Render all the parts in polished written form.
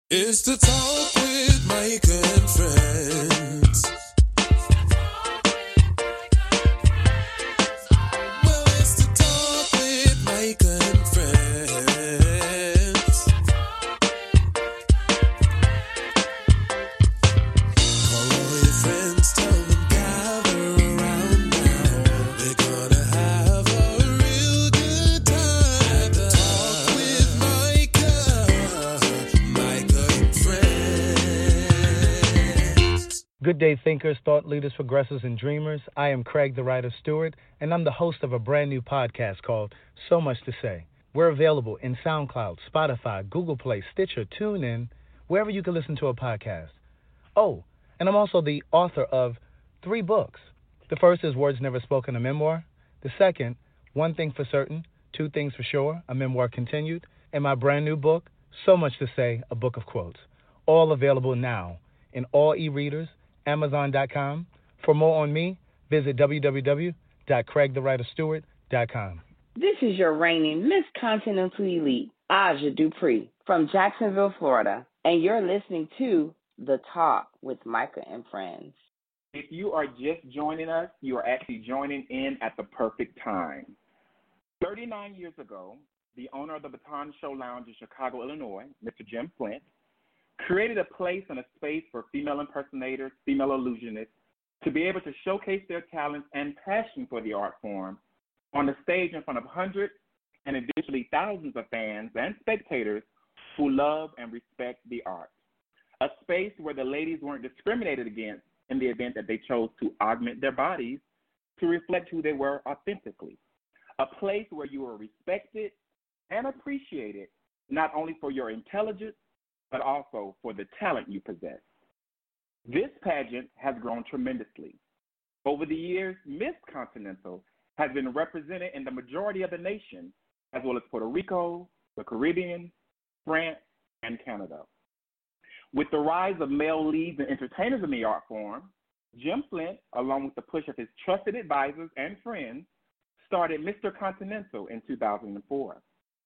It's the talk with Micah and friends. Well, it's the talk with Micah and friends. Call all your friends, tell them gather around now. We're gonna have a real good time. The talk with Micah and friends. Good day, thinkers, thought leaders, progressors, and dreamers. I am Craig, the writer Stewart, and I'm the host of a brand new podcast called So Much to Say. We're available in SoundCloud, Spotify, Google Play, Stitcher, TuneIn, wherever you can listen to a podcast. Oh, and I'm also the author of 3 books. The first is Words Never Spoken, a memoir. The second, One Thing for Certain, Two Things for Sure, a memoir continued. And my brand new book, So Much to Say, a book of quotes. All available now in all e-readers, Amazon.com. For more on me, visit www.craigthewriterstewart.com. This is your reigning Miss Continental Elite, Aja Dupree, from Jacksonville, Florida, and you're listening to The Talk with Micah and Friends. If you are just joining us, you are actually joining in at the perfect time. 39 years ago, the owner of the Baton Show Lounge in Chicago, Illinois, Mr. Jim Flint, created a place and a space for female impersonators, female illusionists, to be able to showcase their talents and passion for the art form on the stage in front of hundreds and eventually thousands of fans and spectators who love and respect the art. A space where the ladies weren't discriminated against in the event that they chose to augment their bodies to reflect who they were authentically. A place where you were respected and appreciated not only for your intelligence, but also for the talent you possess. This pageant has grown tremendously. Over the years, Miss Continental has been represented in the majority of the nation, as well as Puerto Rico, the Caribbean, France, and Canada. With the rise of male leads and entertainers in the art form, Jim Flint, along with the push of his trusted advisors and friends, started Mr. Continental in 2004.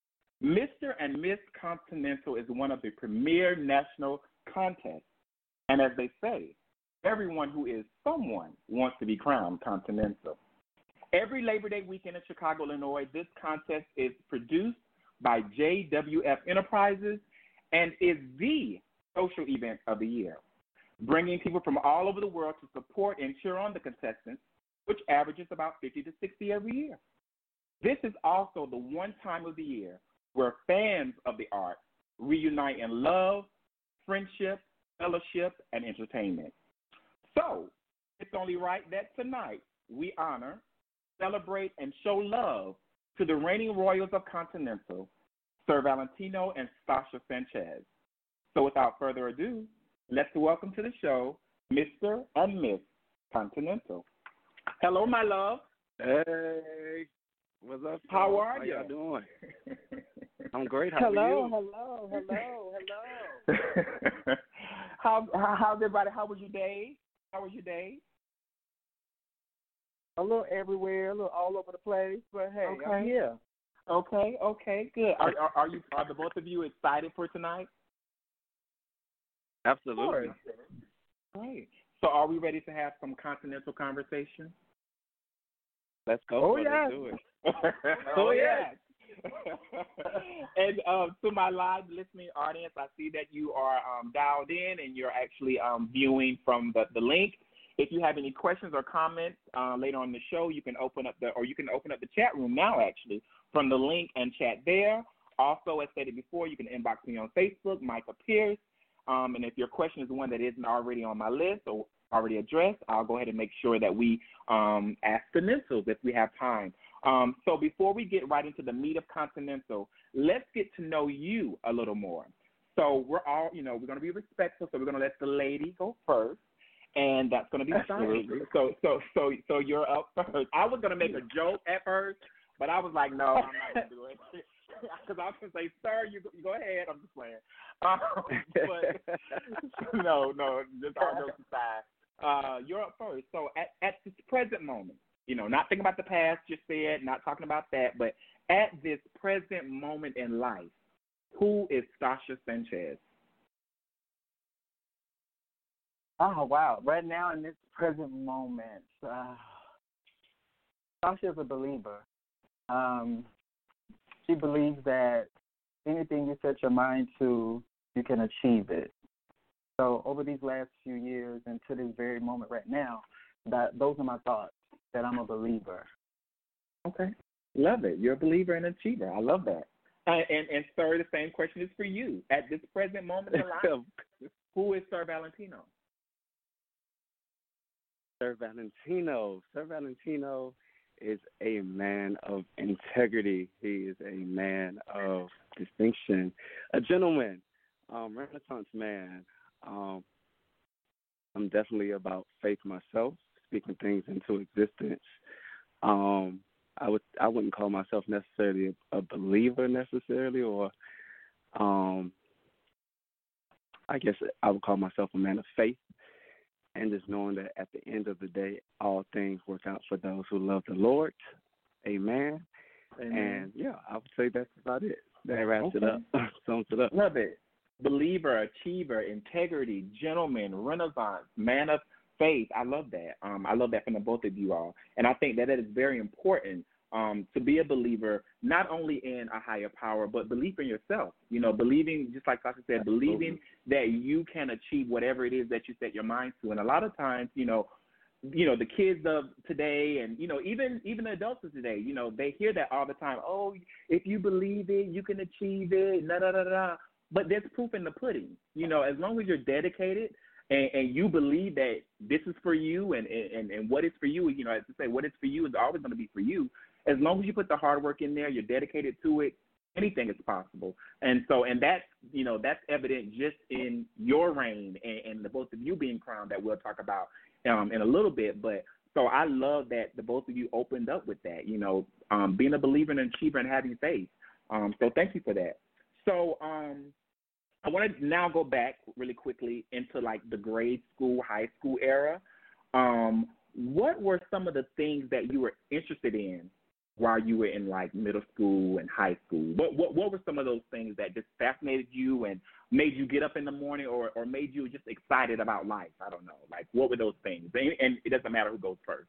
Mr. and Miss Continental is one of the premier national contests, and as they say, everyone who is someone wants to be crowned Continental. Every Labor Day weekend in Chicago, Illinois, this contest is produced by JWF Enterprises and is the social event of the year, bringing people from all over the world to support and cheer on the contestants, which averages about 50 to 60 every year. This is also the one time of the year where fans of the art reunite in love, friendship, fellowship, and entertainment. So, it's only right that tonight we honor, celebrate, and show love to the reigning royals of Continental, Sir Valentino and Stasha Sanchez. So without further ado, let's welcome to the show Mr. and Miss Continental. Hello, my love. Hey, what's up? How are you? How y'all doing? I'm great. How are you? Hello. How's everybody? How was your day? A little everywhere, a little all over the place, but hey, Okay. I'm here. Okay, good. Are the both of you excited for tonight? Absolutely. Great. So are we ready to have some continental conversation? Let's go. Oh, for it. yes. Let's do it. Oh, yes. And to my live listening audience, I see that you are dialed in and you're actually viewing from the link. If you have any questions or comments later on in the show, you can open up the chat room now actually from the link and chat there. Also, as stated before, you can inbox me on Facebook, Micah Pierce. And if your question is one that isn't already on my list or already addressed, I'll go ahead and make sure that we ask Continentals if we have time. So before we get right into the meat of Continental, let's get to know you a little more. So we're all, we're going to be respectful, so we're going to let the lady go first. And that's going to be Stasha. So you're up first. I was going to make a joke at first, but I was like, no, I'm not going to do it. Because I was going to say, sir, you go ahead. I'm just playing. But no, just all jokes aside. You're up first. So at this present moment, not thinking about the past, just said, not talking about that, but at this present moment in life, who is Stasha Sanchez? Oh, wow. Right now, in this present moment, Sasha is a believer. She believes that anything you set your mind to, you can achieve it. So over these last few years and to this very moment right now, those are my thoughts, that I'm a believer. Okay. Love it. You're a believer and achiever. I love that. And sir, the same question is for you. At this present moment in life, who is Sir Valentino? Sir Valentino. Sir Valentino is a man of integrity. He is a man of distinction, a gentleman, Renaissance man. I'm definitely about faith myself, speaking things into existence. I wouldn't call myself necessarily a believer necessarily, or I guess I would call myself a man of faith, and just knowing that at the end of the day, all things work out for those who love the Lord. Amen. Amen. And yeah, I would say that's about it. That wraps it up. Sums it up. Love it. Believer, achiever, integrity, gentleman, Renaissance, man of faith. I love that. I love that from the both of you all. And I think that is very important to be a believer, not only in a higher power, but believe in yourself. You know, believing, just like Sasha said, believing that you can achieve whatever it is that you set your mind to. And a lot of times, you know, the kids of today and, you know, even the adults of today, you know, they hear that all the time. Oh, if you believe it, you can achieve it, da-da-da-da. But there's proof in the pudding. You know, as long as you're dedicated and you believe that this is for you and what is for you, you know, as I say, what is for you is always going to be for you. As long as you put the hard work in there, you're dedicated to it, anything is possible. And that's, you know, that's evident just in your reign and the both of you being crowned that we'll talk about in a little bit. But so I love that the both of you opened up with that, you know, being a believer and an achiever and having faith. So thank you for that. So I want to now go back really quickly into like the grade school, high school era. What were some of the things that you were interested in while you were in like middle school and high school? What were some of those things that just fascinated you and made you get up in the morning or made you just excited about life? I don't know. Like, what were those things? And it doesn't matter who goes first.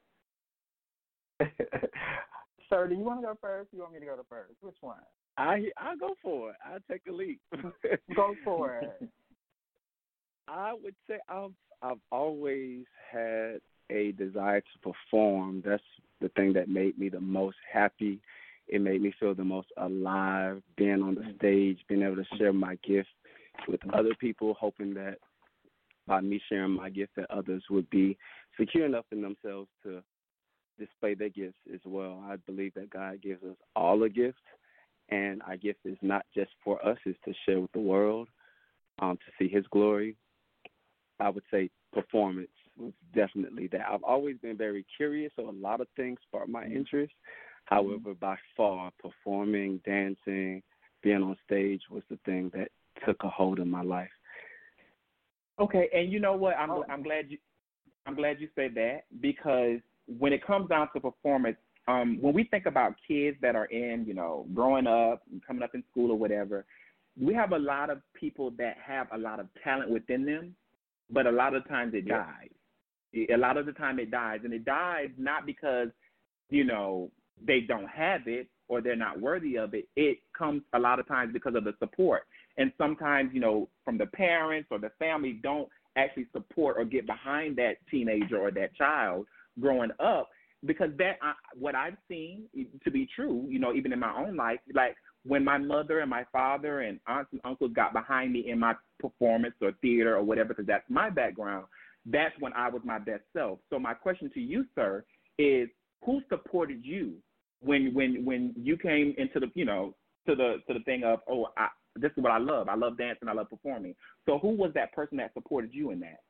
Sir, do you want to go first? Or you want me to go to first? Which one? I'll go for it. I'll take the lead. Go for it. I would say I've always had a desire to perform. That's the thing that made me the most happy. It made me feel the most alive, being on the stage, being able to share my gift with other people, hoping that by me sharing my gift that others would be secure enough in themselves to display their gifts as well. I believe that God gives us all a gift, and our gift is not just for us, it's to share with the world, to see his glory. I would say performance was definitely that. I've always been very curious, so a lot of things sparked my interest. However, by far, performing, dancing, being on stage was the thing that took a hold of my life. Okay, and you know what? I'm glad you said that, because when it comes down to performance, when we think about kids that are in, you know, growing up and coming up in school or whatever, we have a lot of people that have a lot of talent within them, but a lot of times it dies. A lot of the time it dies, and it dies not because, you know, they don't have it or they're not worthy of it. It comes a lot of times because of the support. And sometimes, you know, from the parents or the family don't actually support or get behind that teenager or that child growing up, because what I've seen to be true, you know, even in my own life, like when my mother and my father and aunts and uncles got behind me in my performance or theater or whatever, because that's my background, that's when I was my best self. So my question to you, sir, is who supported you when you came into the, you know, to the thing of, this is what I love. I love dancing. I love performing. So who was that person that supported you in that?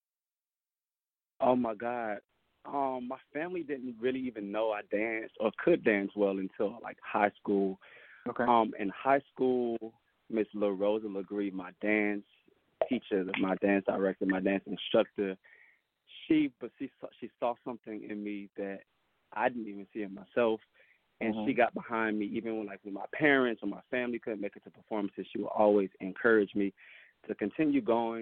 Oh my God. My family didn't really even know I danced or could dance well until like high school. Okay. In high school, Miss LaRosa Legree, my dance teacher, my dance director, my dance instructor, she saw something in me that I didn't even see in myself, and she got behind me even when my parents or my family couldn't make it to performances. She would always encourage me to continue going,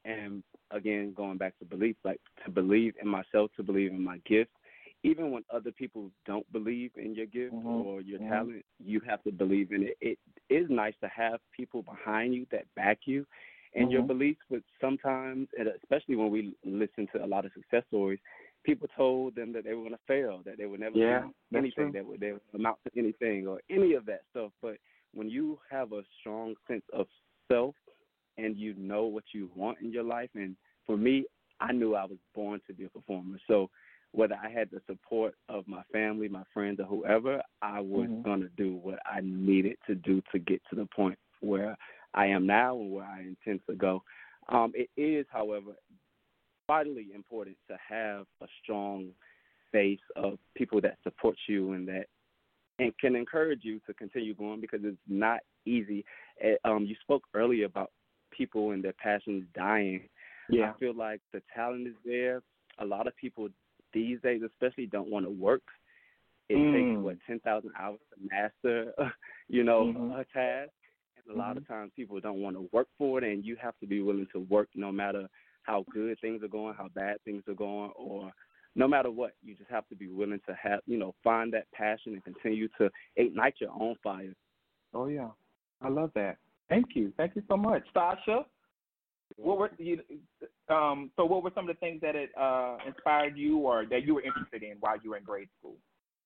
And again, going back to belief, like to believe in myself, to believe in my gift. Even when other people don't believe in your gift or your talent, you have to believe in it. It is nice to have people behind you that back you and your beliefs, but sometimes, and especially when we listen to a lot of success stories, people told them that they were going to fail, that they would never do anything, that they would amount to anything or any of that stuff. But when you have a strong sense of self and you know what you want in your life, and for me, I knew I was born to be a performer. So whether I had the support of my family, my friends, or whoever, I was going to do what I needed to do to get to the point where I am now and where I intend to go. It is, however, vitally important to have a strong base of people that support you and that and can encourage you to continue going, because it's not easy. You spoke earlier about people and their passions dying. I feel like the talent is there. A lot of people these days especially don't want to work. It takes, 10,000 hours to master, a task. And a lot of times people don't want to work for it, and you have to be willing to work no matter how good things are going, how bad things are going, or no matter what. You just have to be willing to have, find that passion and continue to ignite your own fire. Oh, yeah. I love that. Thank you. Thank you so much. Sasha? What were what were some of the things that inspired you or that you were interested in while you were in grade school?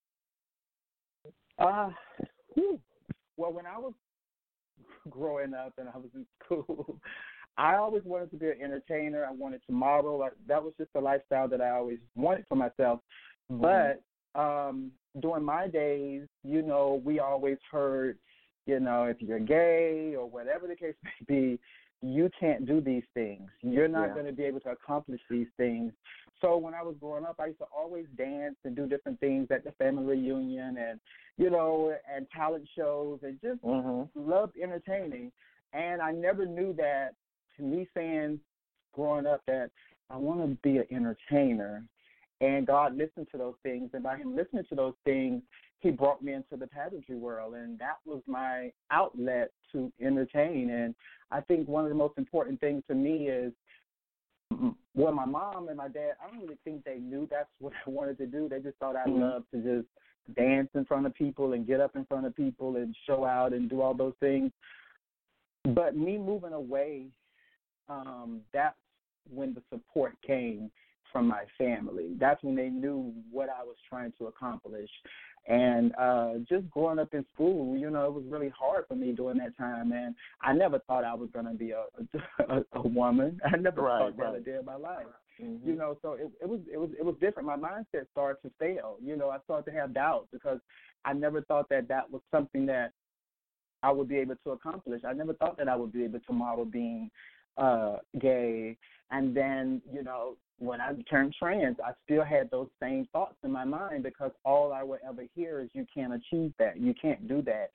Well, when I was growing up and I was in school, I always wanted to be an entertainer. I wanted to model. That was just the lifestyle that I always wanted for myself. But during my days, we always heard, if you're gay or whatever the case may be, you can't do these things. You're not going to be able to accomplish these things. So when I was growing up, I used to always dance and do different things at the family reunion and, and talent shows, and just loved entertaining. And I never knew that, to me saying growing up that I want to be an entertainer, and God listened to those things. And by him listening to those things, he brought me into the pageantry world, and that was my outlet to entertain. And I think one of the most important things to me is, well, my mom and my dad, I don't really think they knew that's what I wanted to do. They just thought I loved to just dance in front of people and get up in front of people and show out and do all those things. But me moving away, that's when the support came from my family. That's when they knew what I was trying to accomplish. And just growing up in school, it was really hard for me during that time. And I never thought I was going to be a woman. I never thought that a day in my life. So it was different. My mindset started to fail. I started to have doubts because I never thought that was something that I would be able to accomplish. I never thought that I would be able to model being gay. And then, when I turned trans, I still had those same thoughts in my mind, because all I would ever hear is, you can't achieve that. You can't do that.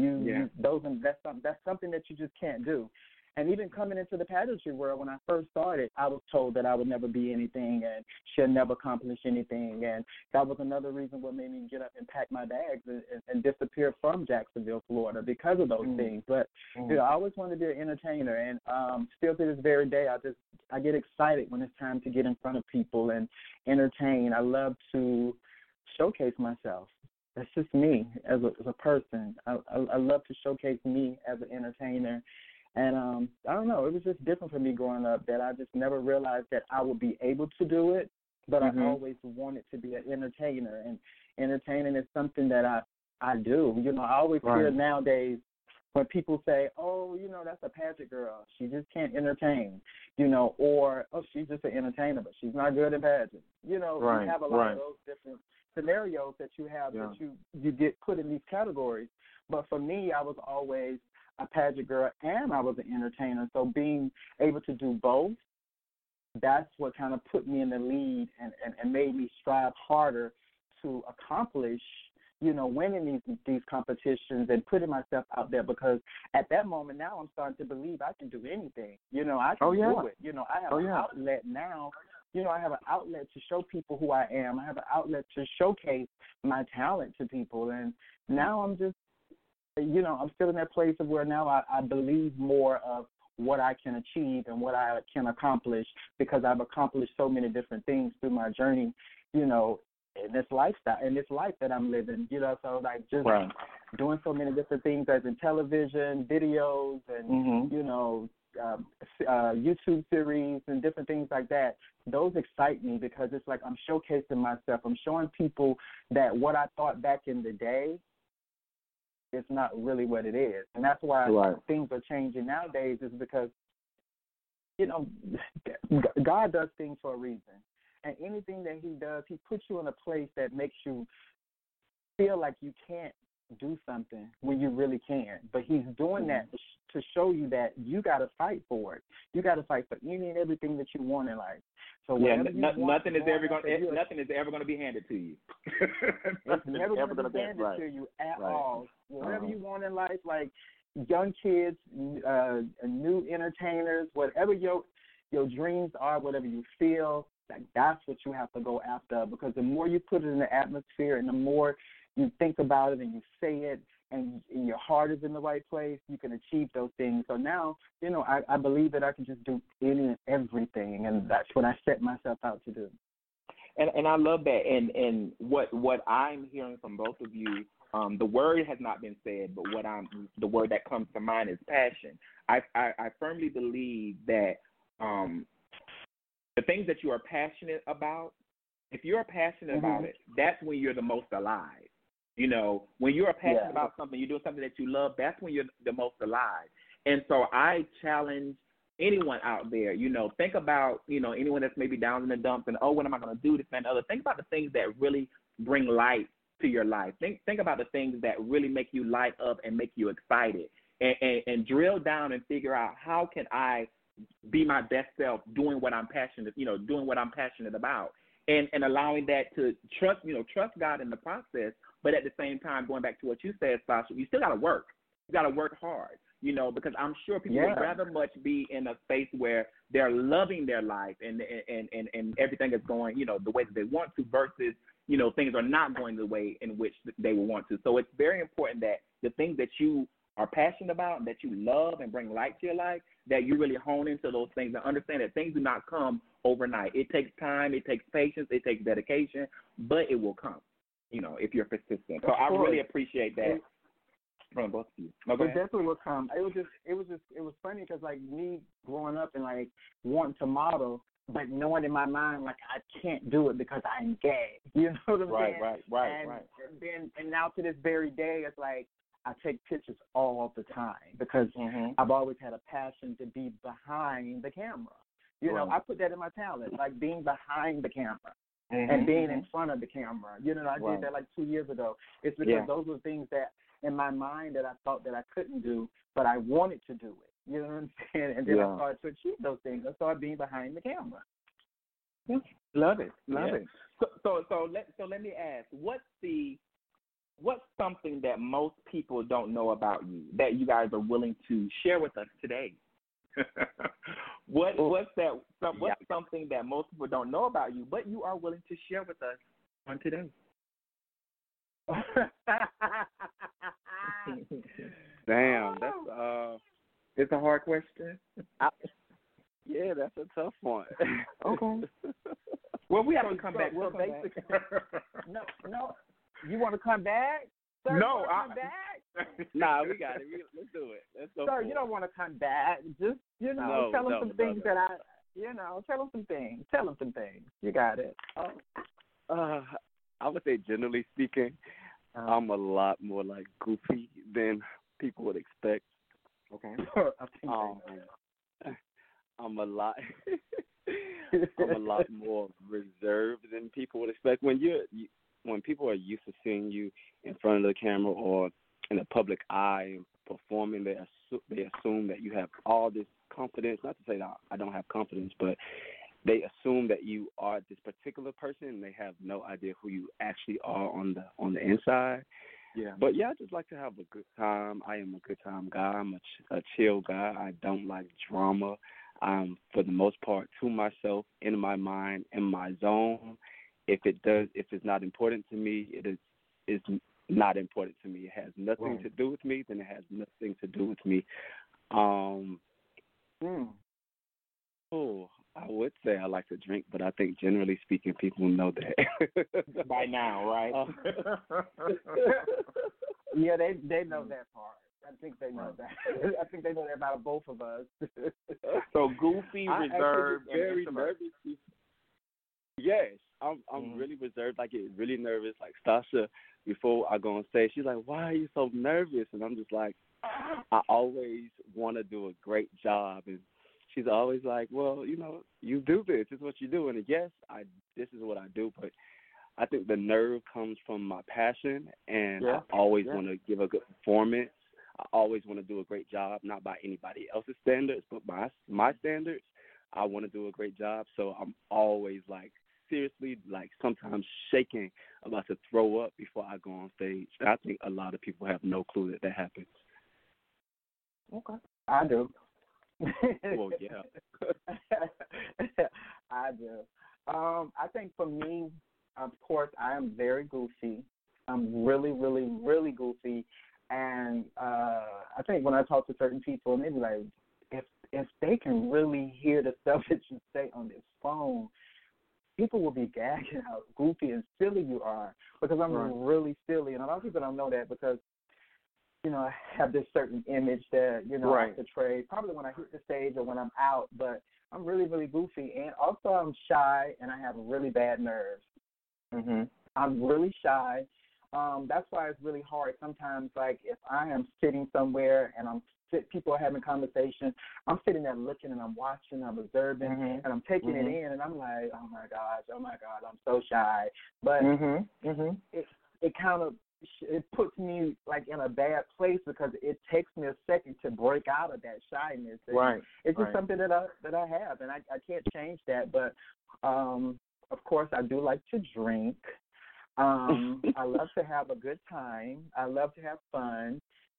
That's something that you just can't do. And even coming into the pageantry world, when I first started, I was told that I would never be anything and should never accomplish anything. And that was another reason what made me get up and pack my bags and disappear from Jacksonville, Florida, because of those things. But I always wanted to be an entertainer, and still to this very day, I get excited when it's time to get in front of people and entertain. I love to showcase myself. That's just me as a person. I love to showcase me as an entertainer. And I don't know, it was just different for me growing up, that I just never realized that I would be able to do it, but I always wanted to be an entertainer. And entertaining is something that I do. I always hear nowadays when people say, oh, that's a pageant girl, she just can't entertain, or, oh, she's just an entertainer, but she's not good at pageant. You have a lot of those different scenarios that you have that you get put in these categories. But for me, I was always a pageant girl and I was an entertainer. So being able to do both, that's what kind of put me in the lead and made me strive harder to accomplish, winning these competitions and putting myself out there, because at that moment now I'm starting to believe I can do anything. I can do it. I have an outlet now. I have an outlet to show people who I am. I have an outlet to showcase my talent to people. And now I'm just, I'm still in that place of where now I believe more of what I can achieve and what I can accomplish, because I've accomplished so many different things through my journey, in this lifestyle, in this life that I'm living, so like just doing so many different things as in television, videos, and, YouTube series and different things like that. Those excite me because it's like I'm showcasing myself. I'm showing people that what I thought back in the day is not really what it is. And that's why things are changing nowadays, is because, God does things for a reason. And anything that he does, he puts you in a place that makes you feel like you can't do something when you really can. But he's doing that to show you that you got to fight for it. You got to fight for any and everything that you want in life. So nothing is ever going to be handed to you. It's never going to be handed to you at all. Whatever you want in life, like young kids, new entertainers, whatever your dreams are, whatever you feel, like that's what you have to go after, because the more you put it in the atmosphere and the more you think about it and you say it and your heart is in the right place, you can achieve those things. So now, I believe that I can just do any and everything, and that's what I set myself out to do. And I love that. And what I'm hearing from both of you, the word has not been said, but the word that comes to mind is passion. I firmly believe that the things that you are passionate about, if you're passionate about it, that's when you're the most alive. When you're passionate about something, you're doing something that you love, that's when you're the most alive. And so I challenge anyone out there, think about, anyone that's maybe down in the dumps and, what am I going to do, this and the other. Think about the things that really bring light to your life. Think about the things that really make you light up and make you excited, and drill down and figure out, how can I be my best self doing what I'm passionate, about, and allowing that to trust God in the process. But at the same time, going back to what you said, Sasha, you still got to work. You got to work hard, because I'm sure people would rather much be in a space where they're loving their life and everything is going, the way that they want to, versus, things are not going the way in which they will want to. So it's very important that the things that you are passionate about and that you love and bring light to your life, that you really hone into those things and understand that things do not come overnight. It takes time, it takes patience, it takes dedication, but it will come, if you're persistent. So I really appreciate that from both of you. It definitely will come. It was funny because, like, me growing up and, like, wanting to model, but knowing in my mind, like, I can't do it because I'm gay. You know what I'm saying? Right. And now to this very day, it's like, I take pictures all the time because I've always had a passion to be behind the camera. I put that in my talent, like being behind the camera and being in front of the camera. I did that like 2 years ago. It's because those were things that in my mind that I thought that I couldn't do, but I wanted to do it. You know what I'm saying? And then I started to achieve those things. I started being behind the camera. Love it. So let me ask, what's something that most people don't know about you that you guys are willing to share with us today? What's something that most people don't know about you, but you are willing to share with us on today? Damn, that's it's a hard question. Yeah, that's a tough one. Okay. Well, we have to come back. No. You want to come back? Sir, no, come back? Nah, we got it. Let's do it. Let's go. Sir, you don't want to come back. Just, tell them some things that tell them some things. Tell them some things. You got it. I would say, generally speaking, I'm a lot more like goofy than people would expect. Okay. I'm a lot more reserved than people would expect. When people are used to seeing you in front of the camera or in the public eye and performing, they assume that you have all this confidence. Not to say that I don't have confidence, but they assume that you are this particular person, and they have no idea who you actually are on the inside. Yeah. But I just like to have a good time. I am a good time guy. I'm a chill guy. I don't like drama. I'm, for the most part, to myself, in my mind, in my zone. If it's not important to me, it is not important to me. It has nothing to do with me, then it has nothing to do with me. Mm. Oh, I would say I like to drink, but I think generally speaking, people know that by now, right? Yeah, they know that part. I think they know that. I think they know that about both of us. So goofy, I reserved, actually get very and introvert. nervous. Yes, I'm really reserved. I get really nervous. Like Stasha, before I go on stage, she's like, "Why are you so nervous?" And I'm just like, I always want to do a great job, and she's always like, "Well, you do this. It's what you do." And yes, this is what I do, but I think the nerve comes from my passion, and I always want to give a good performance. I always want to do a great job, not by anybody else's standards, but by my standards. I want to do a great job, so I'm always like seriously, like sometimes shaking, about to throw up before I go on stage. And I think a lot of people have no clue that happens. Okay, I do. Well, yeah. I do. I think for me, of course, I am very goofy. I'm really, really, really goofy. And I think when I talk to certain people, and they be like, if they can really hear the stuff that you say on this phone, people will be gagging how goofy and silly you are, because I'm really silly. And a lot of people don't know that because, I have this certain image that, I portray probably when I hit the stage or when I'm out, but I'm really, really goofy. And also I'm shy and I have really bad nerves. Mm-hmm. I'm really shy. That's why it's really hard sometimes, like if I am sitting somewhere and people are having conversation, I'm sitting there looking and I'm watching, I'm observing, and I'm taking it in, and I'm like, oh my God, I'm so shy. But it kind of it puts me like in a bad place because it takes me a second to break out of that shyness. It's just something that I have, and I can't change that. But of course, I do like to drink. I love to have a good time. I love to have fun.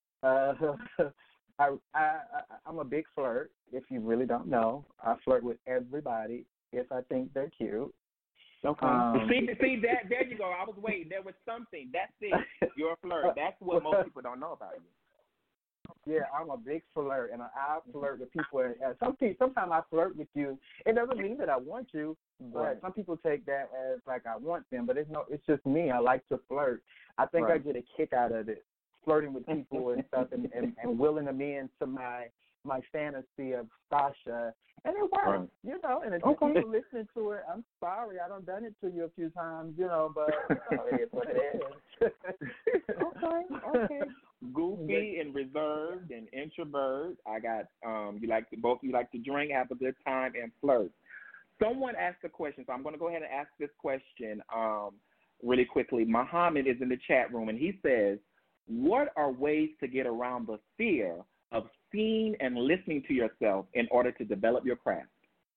I'm a big flirt. If you really don't know, I flirt with everybody if I think they're cute. Okay. See that? There you go. I was waiting. There was something. That's it. You're a flirt. That's what most people don't know about you. Yeah, I'm a big flirt, and I flirt with people. And sometimes I flirt with you. It doesn't mean that I want you, but some people take that as like I want them. But it's just me. I like to flirt. I think I get a kick out of it, flirting with people and stuff, and willing them into my fantasy of Stasha. And it works, and if people listening to it, I'm sorry, I done it to you a few times, but it is what it is. Okay. Goofy and reserved and introvert. I got you like to drink, have a good time, and flirt. Someone asked a question, so I'm going to go ahead and ask this question really quickly. Muhammad is in the chat room, and he says, what are ways to get around the fear of seeing and listening to yourself in order to develop your craft?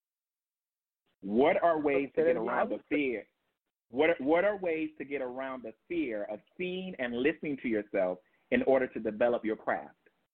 What are ways to get around the fear? What are ways to get around the fear of seeing and listening to yourself in order to develop your craft?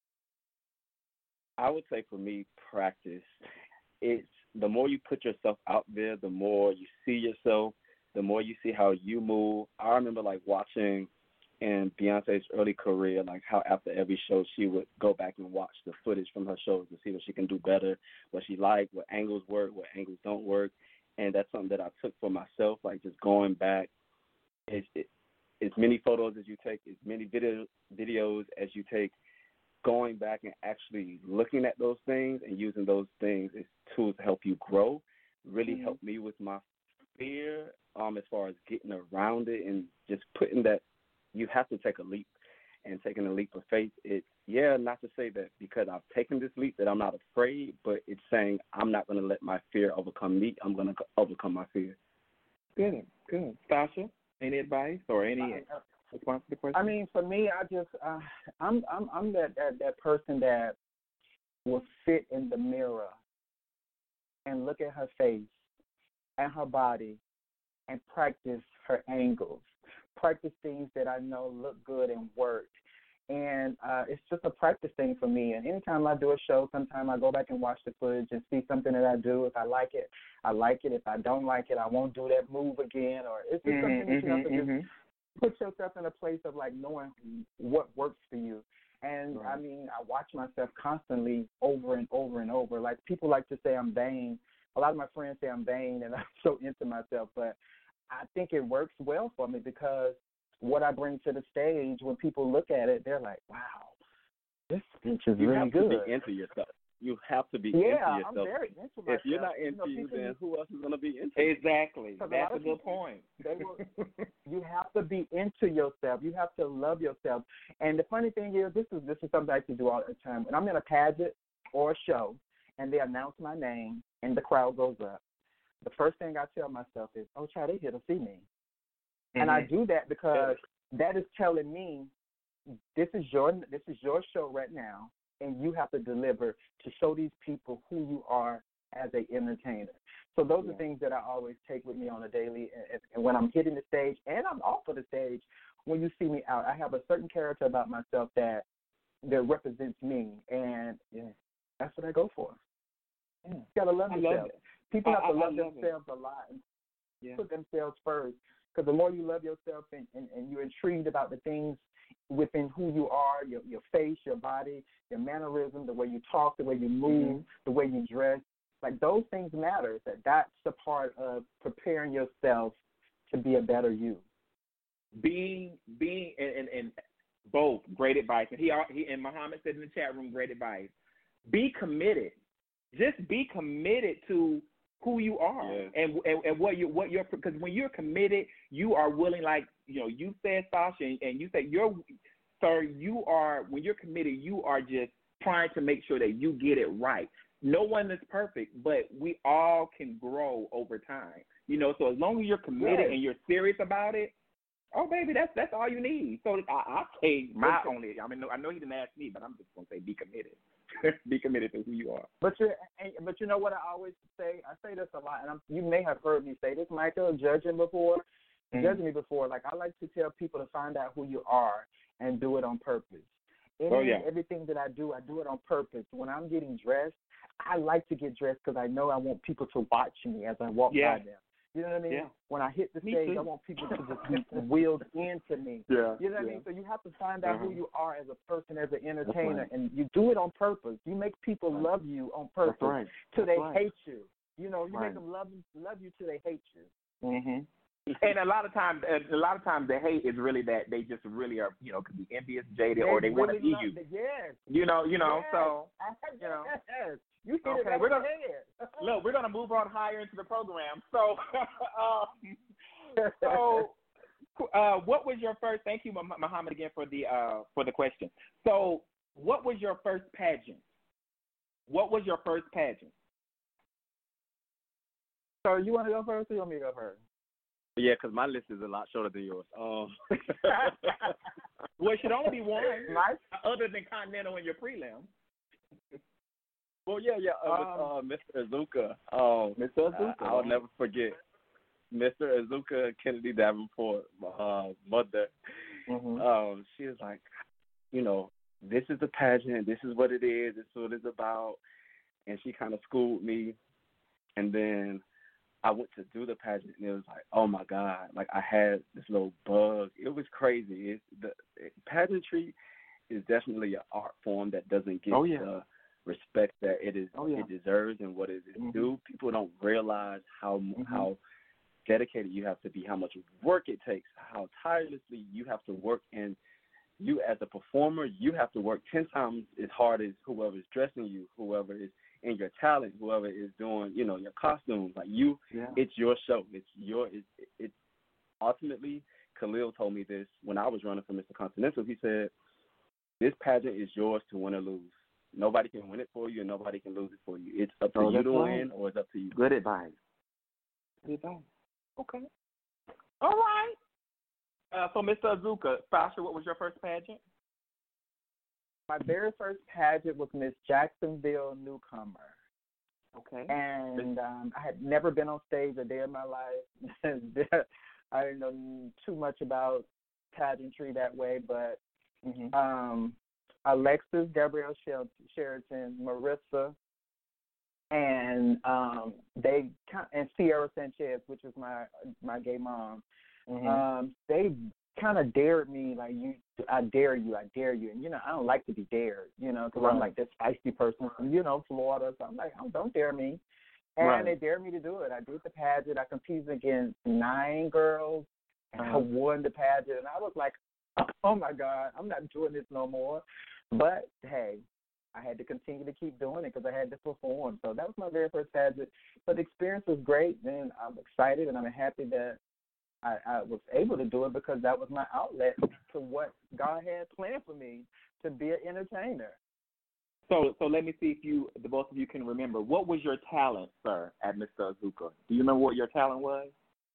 I would say for me, practice. It's the more you put yourself out there, the more you see yourself, the more you see how you move. I remember like watching in Beyonce's early career, like how after every show she would go back and watch the footage from her shows to see what she can do better, what she liked, what angles work, what angles don't work. And that's something that I took for myself, like just going back. As many photos as you take, as many videos as you take, going back and actually looking at those things and using those things as tools to help you grow really helped me with my fear as far as getting around it and just putting that. You have to take a leap, and taking a leap of faith, not to say that because I've taken this leap that I'm not afraid, but it's saying I'm not going to let my fear overcome me. I'm going to overcome my fear. Good. Stasha, any advice or any response to the question? I mean, for me, I just I'm that person that will sit in the mirror and look at her face and her body and practice her angles. Practice things that I know look good and work. And it's just a practice thing for me. And anytime I do a show, sometimes I go back and watch the footage and see something that I do. If I like it, I like it. If I don't like it, I won't do that move again. Or it's just something that you have to just put yourself in a place of like knowing what works for you. And Right. I mean, I watch myself constantly over and over and over. Like people like to say I'm vain. A lot of my friends say I'm vain and I'm so into myself, but I think it works well for me because what I bring to the stage, when people look at it, they're like, wow, this speech is You really have good. to be into yourself. You have to be Yeah, into yourself. I'm very into myself. If you're not You into know, you, people then who else is going to be into you? Exactly. Because a That's lot a of good people, point. they will, you have to be into yourself. You have to love yourself. And the funny thing is, this is something I actually do all the time. When I'm in a pageant or a show, and they announce my name, and the crowd goes up, the first thing I tell myself is, "Oh, child, they here to see me." And I do that because that is telling me this is your show right now, and you have to deliver to show these people who you are as an entertainer. So those are things that I always take with me on a daily. And when I'm hitting the stage and I'm off of the stage, when you see me out, I have a certain character about myself that represents me, and that's what I go for. You gotta love yourself. People have to love themselves a lot and put themselves first. Because the more you love yourself and you're intrigued about the things within who you are, your face, your body, your mannerism, the way you talk, the way you move, the way you dress, like those things matter. That's a part of preparing yourself to be a better you. Being and both great advice. And he and Muhammad said in the chat room, great advice. Be committed. Just be committed to who you are and what you're because when you're committed, you are willing, like you said, Sasha, and you said you are when you're committed, you are just trying to make sure that you get it right. No one is perfect, but we all can grow over time. So as long as you're committed and you're serious about it, oh baby, that's all you need. So I say my only. I mean, I know he didn't ask me, but I'm just gonna say be committed. Be committed to who you are. But you know what I always say? I say this a lot, and you may have heard me say this, Michael, judging me before. Like, I like to tell people to find out who you are and do it on purpose. Everything that I do it on purpose. When I'm getting dressed, I like to get dressed because I know I want people to watch me as I walk by them. You know what I mean? Yeah. When I hit the stage, I want people to just be wheeled into me. Yeah. You know what I mean? So you have to find out who you are as a person, as an entertainer, and you do it on purpose. You make people love you on purpose till they hate you. You make them love you till they hate you. Mm-hmm. And a lot of times the hate is really that they just really are, could be envious, jaded, or they want to be you. Yes. So Yes. You hit it we're right gonna, ahead. Look, we're going to move on higher into the program. So, what was your first? Thank you, Muhammad, again for the question. So, what was your first pageant? So, you want to go first, or you want me to go first? Yeah, because my list is a lot shorter than yours. Well, it should only be one, other than Continental in your prelim. Well, Mr. Azuka. Mr. Azuka. I'll never forget Mr. Azuka Kennedy Davenport, mother. Mm-hmm. She was like, this is the pageant. This is what it is. This is what it's about. And she kind of schooled me. And then I went to do the pageant, and it was like, oh, my God. Like, I had this little bug. It was crazy. Pageantry is definitely an art form that doesn't get the respect that it deserves and what it is due. People don't realize how dedicated you have to be, how much work it takes, how tirelessly you have to work, and you as a performer, you have to work 10 times as hard as whoever is dressing you, whoever is in your talent, whoever is doing, your costumes. Like it's your show. It's ultimately, Khalil told me this when I was running for Mr. Continental. He said, this pageant is yours to win or lose. Nobody can win it for you, and nobody can lose it for you. It's up to you to win, or it's up to you. Good advice. Okay. All right. So, Mr. Azuka, Sasha, what was your first pageant? My very first pageant was Miss Jacksonville Newcomer. Okay. And I had never been on stage a day in my life. I didn't know too much about pageantry that way, but Alexis, Gabrielle Sheraton, Marissa, and Sierra Sanchez, which is my gay mom. They kind of dared me, like, I dare you, and I don't like to be dared, because I'm like this feisty person from Florida, so I'm like, oh, don't dare me, and they dared me to do it. I did the pageant. I competed against 9 girls, and I won the pageant, and I was like, oh my God, I'm not doing this no more. But hey, I had to continue to keep doing it because I had to perform. So that was my very first pageant. But the experience was great, and I'm excited, and I'm happy that I was able to do it because that was my outlet to what God had planned for me, to be an entertainer. So let me see if the both of you can remember. What was your talent, sir, at Mr. Azuka? Do you remember what your talent was?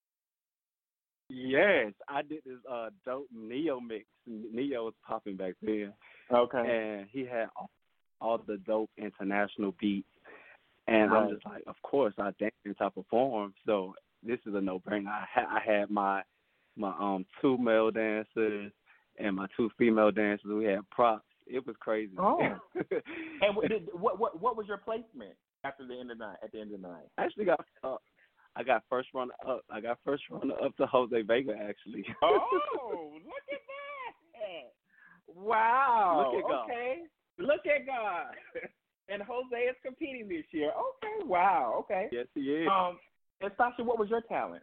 Yes, I did this dope Neo mix. Neo was popping back then. Okay. And he had all the dope international beats. And I'm just like, of course, I dance and I perform. So this is a no-brainer. I had my 2 male dancers and my 2 female dancers. We had props. It was crazy. Oh. And what was your placement after the end of the night? At the end of the night, I actually I got first runner up. I got first runner up to Jose Vega, actually. Oh, look at that! Wow. Look at God. Okay. Look at God. And Jose is competing this year. Okay. Wow. Okay. Yes, he is. And Sasha, what was your talent?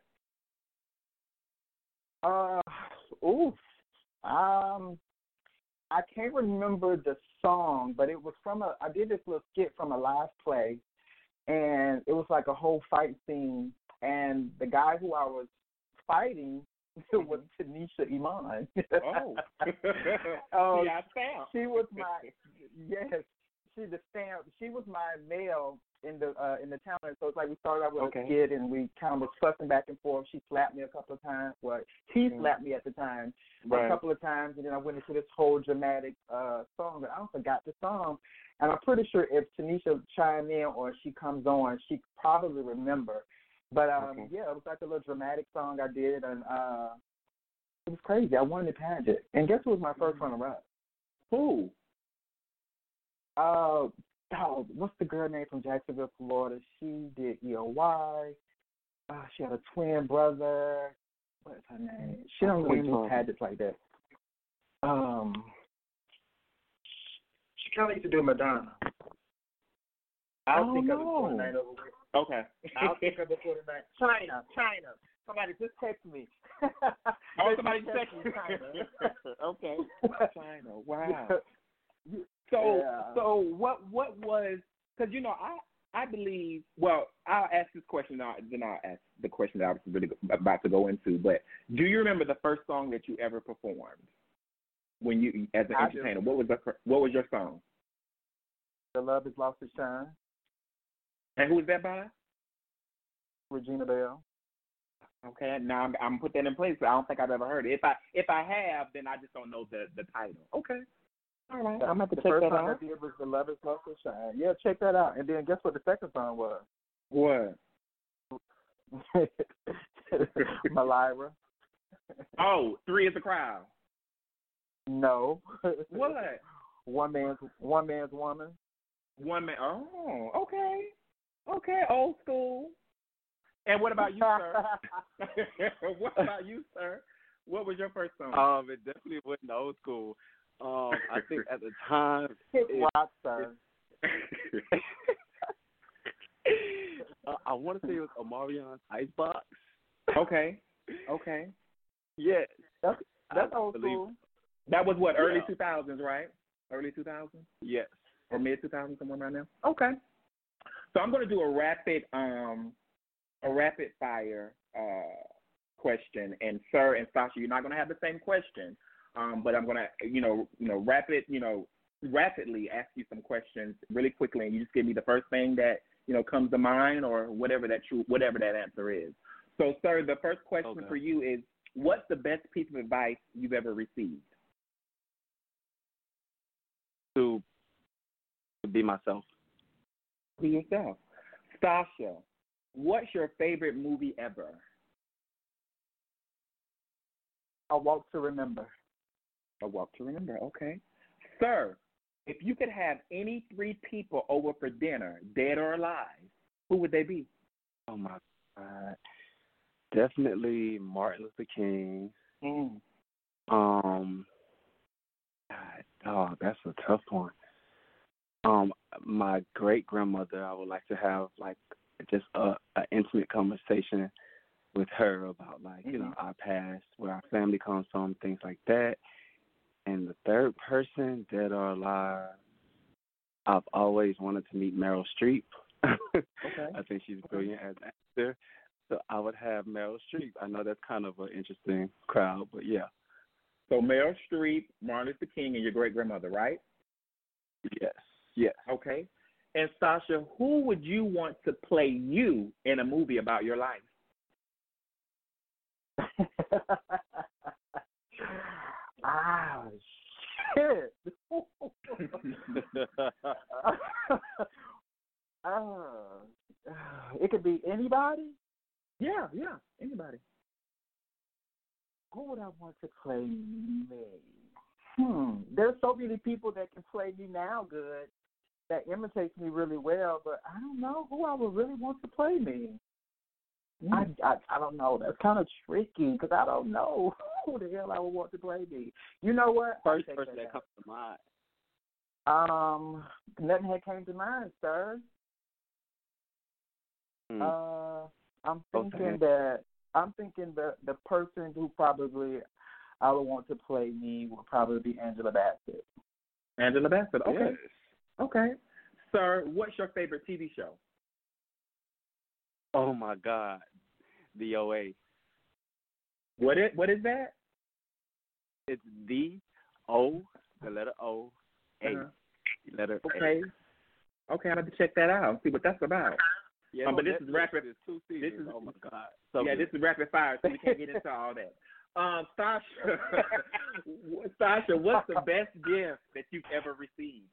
I can't remember the song, but it was I did this little skit from a live play, and it was like a whole fight scene, and the guy who I was fighting was Tanisha Iman. Oh. Yeah, Sam. She was she was my male in the talent. So it's like we started out with a skit, and we kind of was fussing back and forth. She slapped me a couple of times. Well, he slapped me at the time a couple of times, and then I went into this whole dramatic song. But I forgot the song, and I'm pretty sure if Tanisha chimed in or she comes on, she probably remember. But yeah, it was like a little dramatic song I did, and it was crazy. I won the pageant, and guess who was my first runner-up? Who? What's the girl name from Jacksonville, Florida? She did EOY. She had a twin brother. What is her name? She don't really do pageants like that. She kind of used to do Madonna. I'll think of it before the night over with. Okay. I'll think of it before the night. China. Somebody just text me. Somebody text me. China. Okay. China. Wow. So what was, because I believe, well, I'll ask this question now, then I'll ask the question that I was really about to go into, but do you remember the first song that you ever performed when you, as an entertainer? What was your song? The Love Is Lost Its Shine. And who was that by? Regina Belle. Okay, now I'm gonna put that in place. I don't think I've ever heard it. If I have, then I just don't know the title. Okay. All right, I'm going to check that out. The first song I did was The Love Is Lost Its Shine. Yeah, check that out. And then guess what the second song was? What? Malira. Oh, 3 is the Crowd. No. What? One man's woman. One man. Oh, okay. Okay, old school. And what about you, sir? What about you, sir? What was your first song? It definitely wasn't old school. I think at the time rock, sir. I want to say it was Omarion's Icebox. Okay. Yeah, that's old school. That was what, early 2000s, right? Early 2000s? Yes. Or mid 2000s, somewhere around there. Okay. So I'm going to do a rapid fire question, and sir and Sasha, you're not going to have the same question. But I'm gonna, rapidly ask you some questions really quickly, and you just give me the first thing that comes to mind, or whatever that answer is. So, sir, the first question for you is, what's the best piece of advice you've ever received? To be myself. Be yourself. Sasha, what's your favorite movie ever? A Walk to Remember. A Walk to Remember, okay. Sir, if you could have any 3 people over for dinner, dead or alive, who would they be? Oh, my God. Definitely Martin Luther King. God, that's a tough one. My great grandmother, I would like to have like just a intimate conversation with her about like our past, where our family comes from, things like that. And the third person, dead or alive, I've always wanted to meet Meryl Streep. Okay. I think she's brilliant as an actor. So I would have Meryl Streep. I know that's kind of an interesting crowd, but yeah. So Meryl Streep, Martin Luther King, and your great grandmother, right? Yes. Okay. And Sasha, who would you want to play you in a movie about your life? Shit. It could be anybody? Yeah, anybody. Who would I want to play me? There's so many people that can play me now good, that imitates me really well, but I don't know who I would really want to play me. I don't know. That's kind of tricky because I don't know who the hell I would want to play me. You know what? First person that comes to mind. Nothing had came to mind, sir. I'm thinking the person who probably I would want to play me would probably be Angela Bassett. Angela Bassett. Okay. Yes. Okay. Sir, what's your favorite TV show? Oh my God, the OA. What is that? It's the O, the letter O, A, letter Okay. A. Okay, I'm going to check that out and see what that's about. Yeah, but this is rapid. There's 2 seasons. Oh my God. This is rapid fire, so we can't get into all that. Sasha, what's the best gift that you've ever received?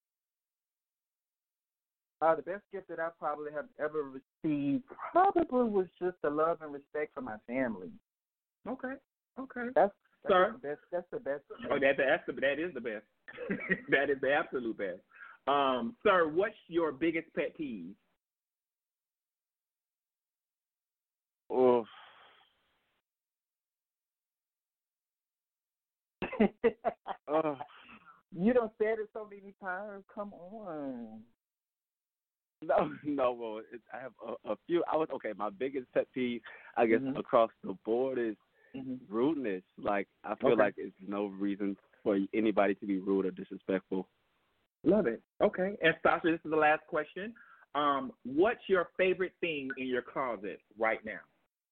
The best gift that I probably have ever received probably was just the love and respect from my family. Okay. That's Sir? That's the best. Oh, that is the best. That is the absolute best. Sir, what's your biggest pet peeve? Oof. You done said it so many times. Come on. No. Well, I have a few. My biggest pet peeve, I guess, across the board is rudeness. Like, I feel like it's no reason for anybody to be rude or disrespectful. Love it. Okay. And Sasha, this is the last question. What's your favorite thing in your closet right now?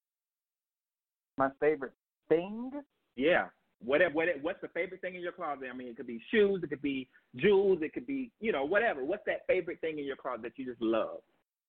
My favorite thing? Yeah. What's the favorite thing in your closet? I mean, it could be shoes, it could be jewels, it could be, whatever. What's that favorite thing in your closet that you just love?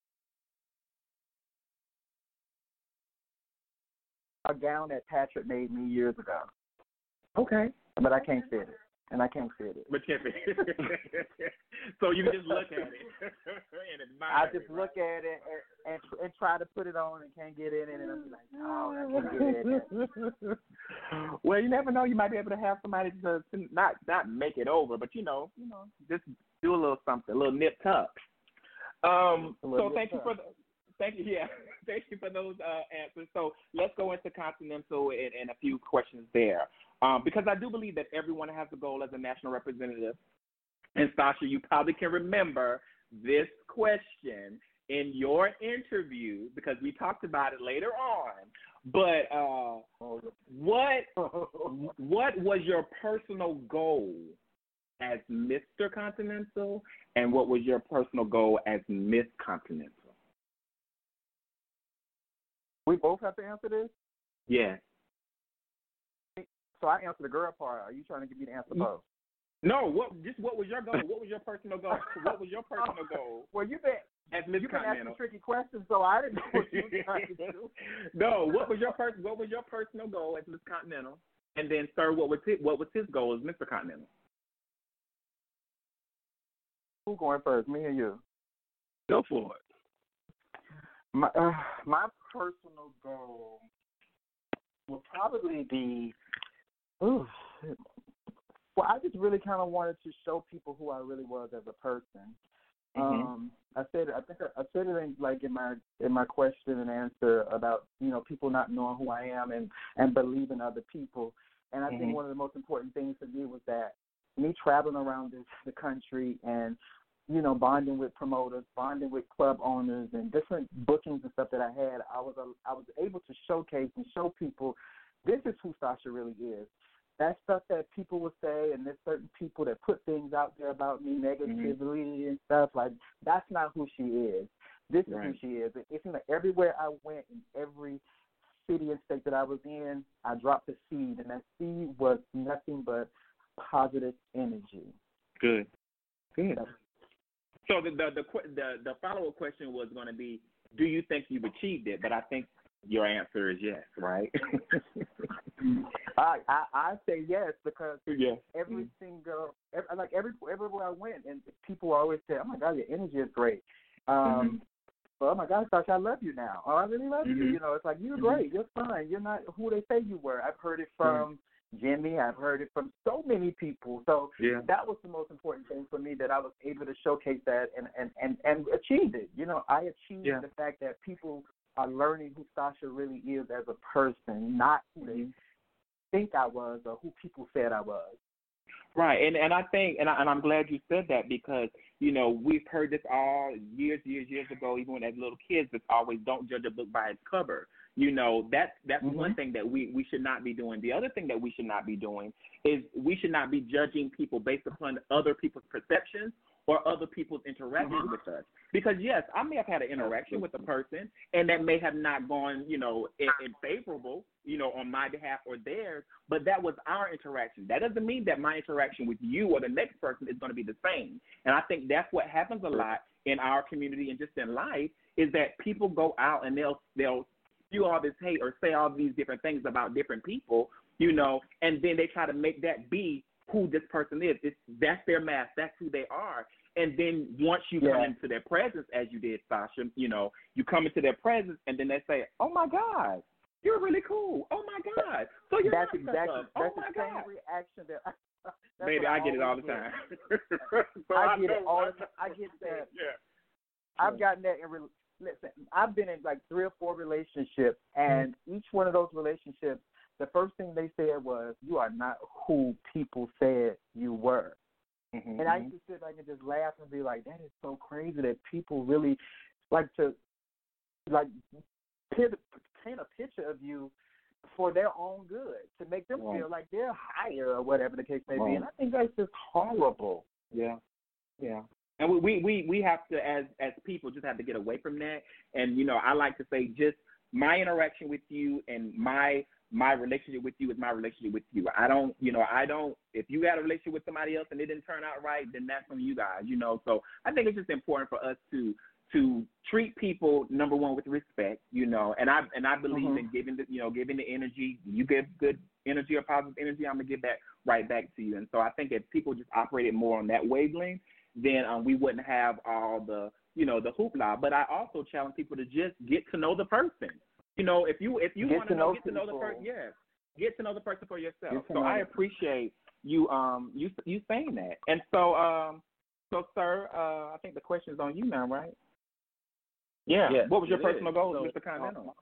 A gown that Patrick made me years ago. Okay. But I can't fit it. And I can't fit it. But can't fit it. So you can just look at it and admire I just look at it and try to put it on and can't get in it, and I'm like, no, I can't get in it. Well, you never know. You might be able to have somebody to not make it over, but just do a little something, a little nip tuck. So thank you for those answers. So let's go into Continental and a few questions there, because I do believe that everyone has a goal as a national representative. And Sasha, you probably can remember this question in your interview because we talked about it later on. But what was your personal goal as Mr. Continental, and what was your personal goal as Miss Continental? We both have to answer this? Yeah. So I answer the girl part. Are you trying to get me to answer both? No, what was your goal? What was your personal goal? What was your personal goal? Well, you've been asking tricky questions, so I didn't know what you were trying to do. No, what was your personal goal as Miss Continental? And then, sir, what was his goal as Mr. Continental? Who's going first, me or you? Go for it. My personal goal would probably be, well, I just really kind of wanted to show people who I really was as a person. I said it in my question and answer about people not knowing who I am and believing other people. And I think one of the most important things for me was that me traveling around the country and, you know, bonding with promoters, bonding with club owners and different bookings and stuff that I had, I was able to showcase and show people this is who Sasha really is. That stuff that people would say, and there's certain people that put things out there about me negatively and stuff, like, that's not who she is. This is who she is. It seemed like everywhere I went, in every city and state that I was in, I dropped a seed, and that seed was nothing but positive energy. Good. So the follow-up question was going to be, do you think you've achieved it? But I think your answer is yes, right? I say yes, because every single, everywhere I went, and people always say, "Oh my God, your energy is great." Oh my God, Sasha, I love you now. Oh, I really love you. You know, it's like, you're great, you're fine, you're not who they say you were. I've heard it from Jimmy, I've heard it from so many people. So that was the most important thing for me, that I was able to showcase that and achieved it. You know, I achieved the fact that people are learning who Sasha really is as a person, not who they think I was or who people said I was. Right, and I think, and I'm glad you said that, because, you know, we've heard this all years ago, even when as little kids. It's always, don't judge a book by its cover. You know, that's one thing that we should not be doing. The other thing that we should not be doing is we should not be judging people based upon other people's perceptions or other people's interactions with us. Because, yes, I may have had an interaction with a person, and that may have not gone, you know, in favorable, you know, on my behalf or theirs, but that was our interaction. That doesn't mean that my interaction with you or the next person is going to be the same. And I think that's what happens a lot in our community and just in life, is that people go out and they'll spew all this hate or say all these different things about different people, you know, and then they try to make that be who this person is. That's their mask. That's who they are. And then once you come into their presence, as you did, Sasha, you know, you come into their presence, and then they say, "Oh my God, you're really cool. Oh my God, so you're that's not exactly stuff. that's Oh my the same God." reaction that. Baby, I get it all the time. So I get it all the time. I get that. Yeah. I've gotten that listen, I've been in like 3 or 4 relationships, and each one of those relationships, the first thing they said was, "You are not who people said you were." And I used to sit back and just laugh and be like, that is so crazy that people really like to paint a picture of you for their own good, to make them feel like they're higher or whatever the case may be. And I think that's just horrible. Yeah. And we have to, as people, just have to get away from that. And, you know, I like to say, just my interaction with you and my relationship with you is my relationship with you. I don't, if you had a relationship with somebody else and it didn't turn out right, then that's on you guys, you know. So I think it's just important for us to treat people, number one, with respect, you know, and I believe in giving the energy. You give good energy or positive energy, I'm going to give that right back to you. And so I think if people just operated more on that wavelength, then we wouldn't have all the, you know, the hoopla. But I also challenge people to just get to know the person. You know, if you want to know, get to know the person. Yes, get to know the person for yourself. So I appreciate you you saying that. And so sir, I think the question's on you now, right? Yeah. What was your personal goal, so, Mr. Continental?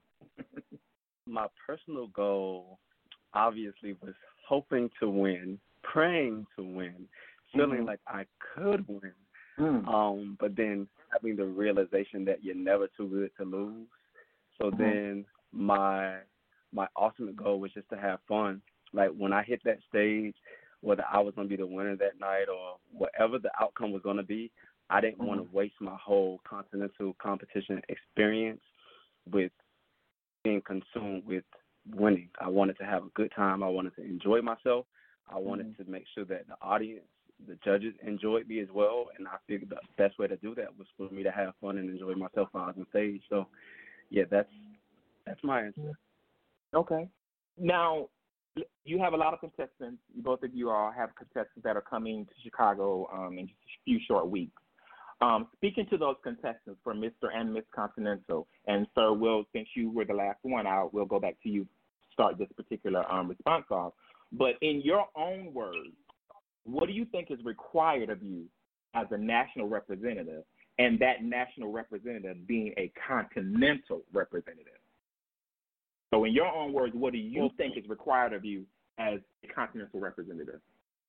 My personal goal, obviously, was hoping to win, praying to win, feeling like I could win. But then having the realization that you're never too good to lose. So then my ultimate goal was just to have fun. Like when I hit that stage, whether I was going to be the winner that night or whatever the outcome was going to be, I didn't want to waste my whole continental competition experience with being consumed with winning. I wanted to have a good time. I wanted to enjoy myself. I wanted to make sure that the audience, the judges, enjoyed me as well. And I figured the best way to do that was for me to have fun and enjoy myself while I was on stage. So, yeah, that's my answer. Okay. Now, you have a lot of contestants. Both of you all have contestants that are coming to Chicago in just a few short weeks. Speaking to those contestants for Mr. and Miss Continental, and Sir Will, since you were the last one out, we'll go back to you start this particular response off. But in your own words, what do you think is required of you as a national representative, and that national representative being a continental representative? So in your own words, what do you think is required of you as a Continental representative?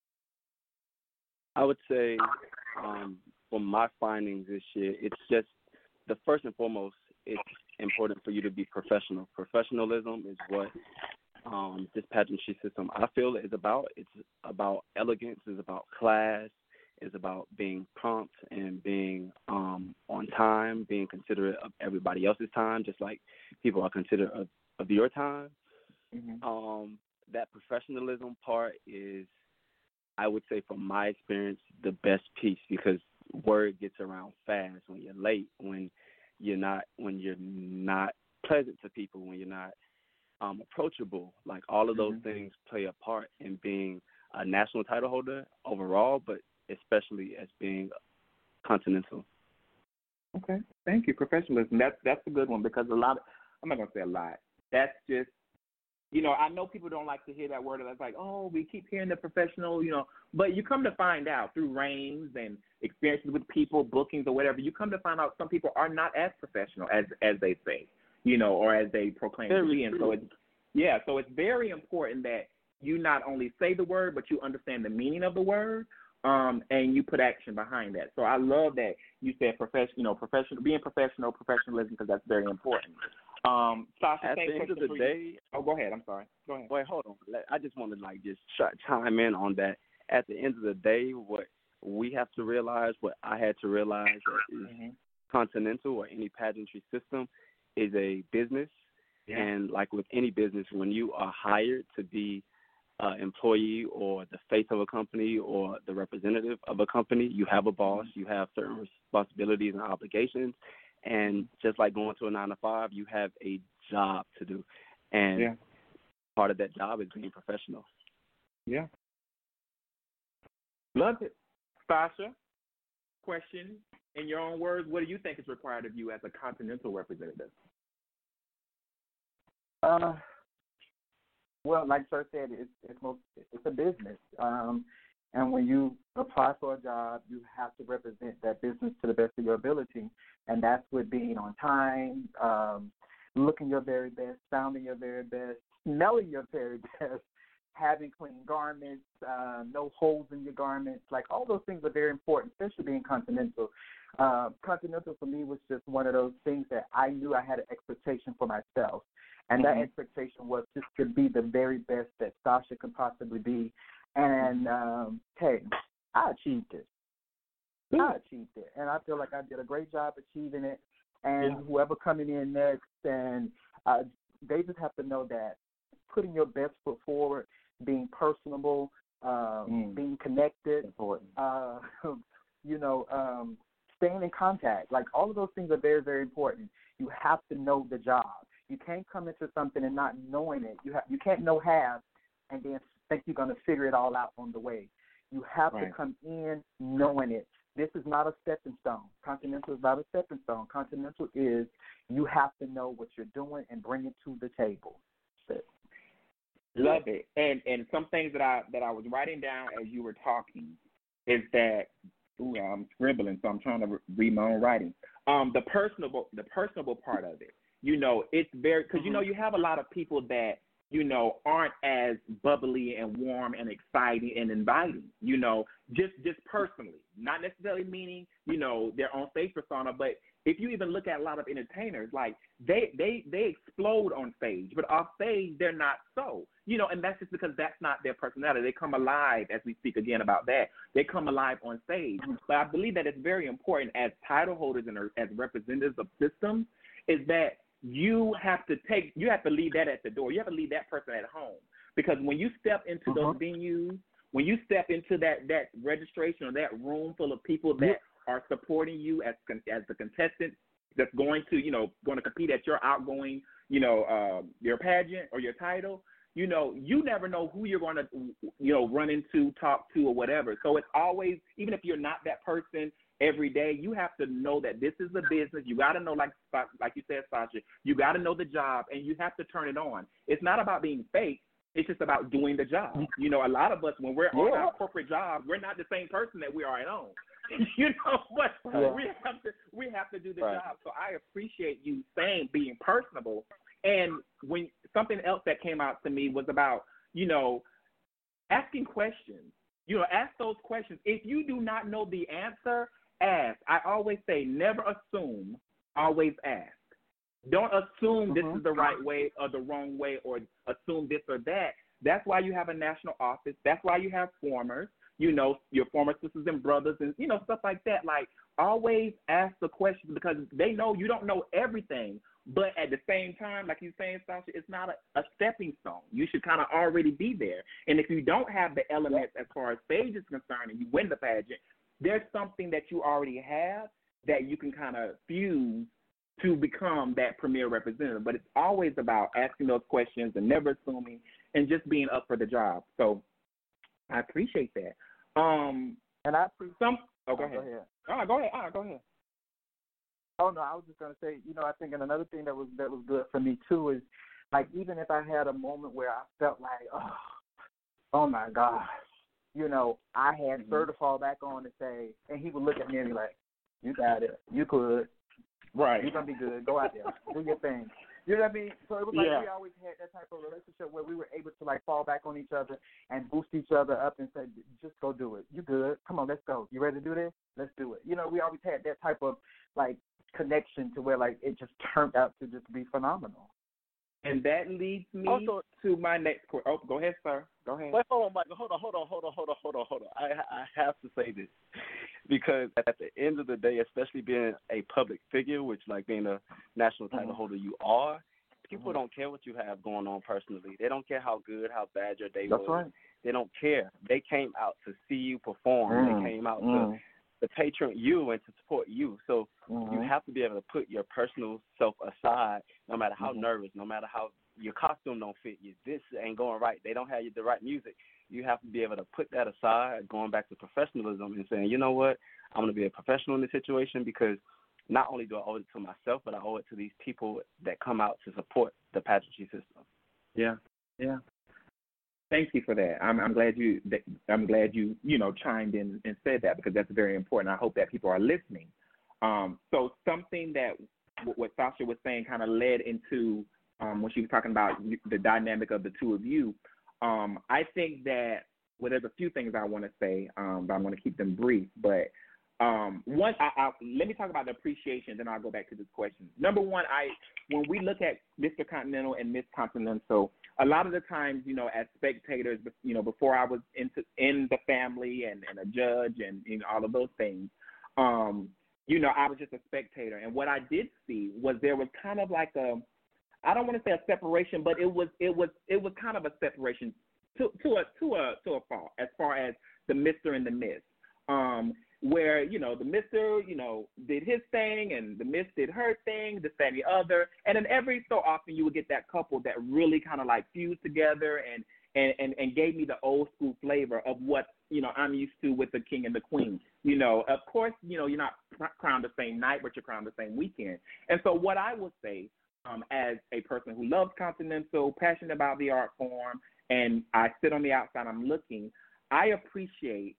I would say, from my findings this year, it's just the first and foremost, it's important for you to be professional. Professionalism is what this pageantry system, I feel, is about. It's about elegance. It's about class. It's about being prompt and being on time, being considerate of everybody else's time, just like people are considerate of your time. Mm-hmm. That professionalism part is, I would say, from my experience, the best piece, because word gets around fast when you're late, when you're not pleasant to people, when you're not approachable. Like, all of those things play a part in being a national title holder overall, but especially as being Continental. Okay, thank you. Professionalism. That's a good one, because I'm not gonna say a lot. That's just, I know people don't like to hear that word. It's like, oh, we keep hearing the professional, but you come to find out through reigns and experiences with people, bookings or whatever, you come to find out some people are not as professional as they say, or as they proclaim to be. And so it's very important that you not only say the word, but you understand the meaning of the word, and you put action behind that. So I love that you said being professionalism, because that's very important. Sasha, at the end of the day, go ahead. I'm sorry. Go ahead. Wait, hold on. I just want to just chime in on that. At the end of the day, what we have to realize, what I had to realize, is Continental or any pageantry system is a business, and like with any business, when you are hired to be an employee or the face of a company or the representative of a company, you have a boss, you have certain responsibilities and obligations. And just like going to a 9-to-5, you have a job to do. And part of that job is being professional. Yeah. Love it. Sasha, question in your own words, what do you think is required of you as a Continental representative? Well, like Sir said, it's a business. And when you apply for a job, you have to represent that business to the best of your ability. And that's with being on time, looking your very best, sounding your very best, smelling your very best, having clean garments, no holes in your garments. Like, all those things are very important, especially being Continental. Continental for me was just one of those things that I knew I had an expectation for myself. And that expectation was just to be the very best that Sasha could possibly be. And, hey, I achieved it. And I feel like I did a great job achieving it. And whoever coming in next, and they just have to know that putting your best foot forward, being personable, being connected, staying in contact. Like, all of those things are very, very important. You have to know the job. You can't come into something and not knowing it. You can't know half and then think you're going to figure it all out on the way. You have to come in knowing it. This is not a stepping stone. Continental is not a stepping stone. Continental is, you have to know what you're doing and bring it to the table. That's it. Love it. And some things that I was writing down as you were talking is that, I'm scribbling, so I'm trying to read my own writing. The personable part of it. It's very, because you have a lot of people that aren't as bubbly and warm and exciting and inviting, just personally, not necessarily meaning, their own stage persona, but if you even look at a lot of entertainers, like they explode on stage, but off stage they're not so, and that's just because that's not their personality. They come alive, as we speak again about that. They come alive on stage. But I believe that it's very important as title holders and as representatives of systems is that you have to leave that at the door. You have to leave that person at home, because when you step into those venues, when you step into that registration or that room full of people that are supporting you as the contestant that's going to compete at your outgoing, your pageant or your title, you never know who you're going to, run into, talk to, or whatever. So it's always, even if you're not that person every day, you have to know that this is a business. You got to know, like you said, Sasha, you got to know the job, and you have to turn it on. It's not about being fake. It's just about doing the job. A lot of us, when we're on our corporate job, we're not the same person that we are at home. But we have to do the job. So I appreciate you saying being personable. And when something else that came out to me was about, asking questions. Ask those questions. If you do not know the answer, ask. I always say never assume, always ask. Don't assume this is the right way or the wrong way or assume this or that. That's why you have a national office. That's why you have formers, your former sisters and brothers and, stuff like that. Like, always ask the questions because they know you don't know everything. But at the same time, like you're saying, Sasha, it's not a stepping stone. You should kind of already be there. And if you don't have the elements as far as stage is concerned and you win the pageant, there's something that you already have that you can kind of fuse to become that premier representative. But it's always about asking those questions and never assuming and just being up for the job. So I appreciate that. And I appreciate go ahead. Go ahead. Oh no, I was just gonna say, I think another thing that was good for me too is, like, even if I had a moment where I felt like, oh my gosh, I had Sir to fall back on and say, and he would look at me and be like, you got it, you could, right, you're gonna be good, go out there, do your thing. You know what I mean? So it was like we always had that type of relationship where we were able to, like, fall back on each other and boost each other up and say, just go do it. You good? Come on, let's go. You ready to do this? Let's do it. We always had that type of, like, connection to where, like, it just turned out to just be phenomenal. And that leads me to my next question. Oh, go ahead, sir. Go ahead. Wait, hold on, Michael. Hold on. I have to say this because at the end of the day, especially being a public figure, which, like, being a national title holder you are, people don't care what you have going on personally. They don't care how good, how bad your day was. Right. They don't care. They came out to see you perform. They came out to patron you and to support you. So you have to be able to put your personal self aside, no matter how nervous, no matter how your costume don't fit you. This ain't going right. They don't have the right music. You have to be able to put that aside, going back to professionalism and saying, you know what, I'm going to be a professional in this situation because not only do I owe it to myself, but I owe it to these people that come out to support the pageantry system. Yeah. Thank you for that. I'm glad you chimed in and said that because that's very important. I hope that people are listening. So something that what Sasha was saying kind of led into when she was talking about the dynamic of the two of you. I think that there's a few things I want to say, but I'm going to keep them brief. But one, let me talk about the appreciation, then I'll go back to this question. Number one, when we look at Mr. Continental and Miss Continental, a lot of the times, as spectators, before I was in the family and a judge and all of those things, I was just a spectator. And what I did see was there was kind of like I don't want to say a separation, but it was kind of a separation to a fault as far as the Mr. and the Miss. Where, the Mr., did his thing and the Miss did her thing, this, that, and the other. And then every so often you would get that couple that really kind of like fused together and gave me the old school flavor of what, I'm used to with the king and the queen. Of course, you're not crowned the same night, but you're crowned the same weekend. And so what I would say as a person who loves Continental, passionate about the art form, and I sit on the outside, I'm looking, I appreciate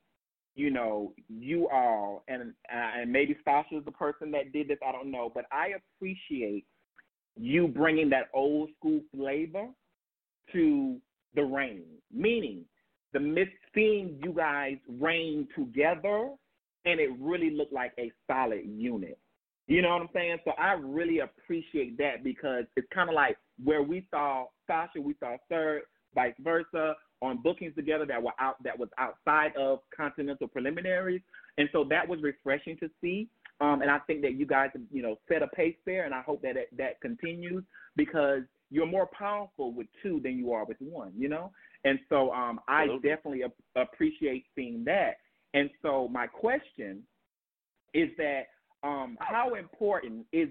you all, and maybe Sasha is the person that did this, I don't know, but I appreciate you bringing that old school flavor to the reign, meaning seeing you guys reign together, and it really looked like a solid unit. You know what I'm saying? So I really appreciate that because it's kind of like where we saw Sasha, we saw Sir, vice versa, on bookings together that was outside of Continental preliminaries, and so that was refreshing to see. And I think that you guys, set a pace there, and I hope that continues because you're more powerful with two than you are with one, And so I definitely appreciate seeing that. And so my question is that how important is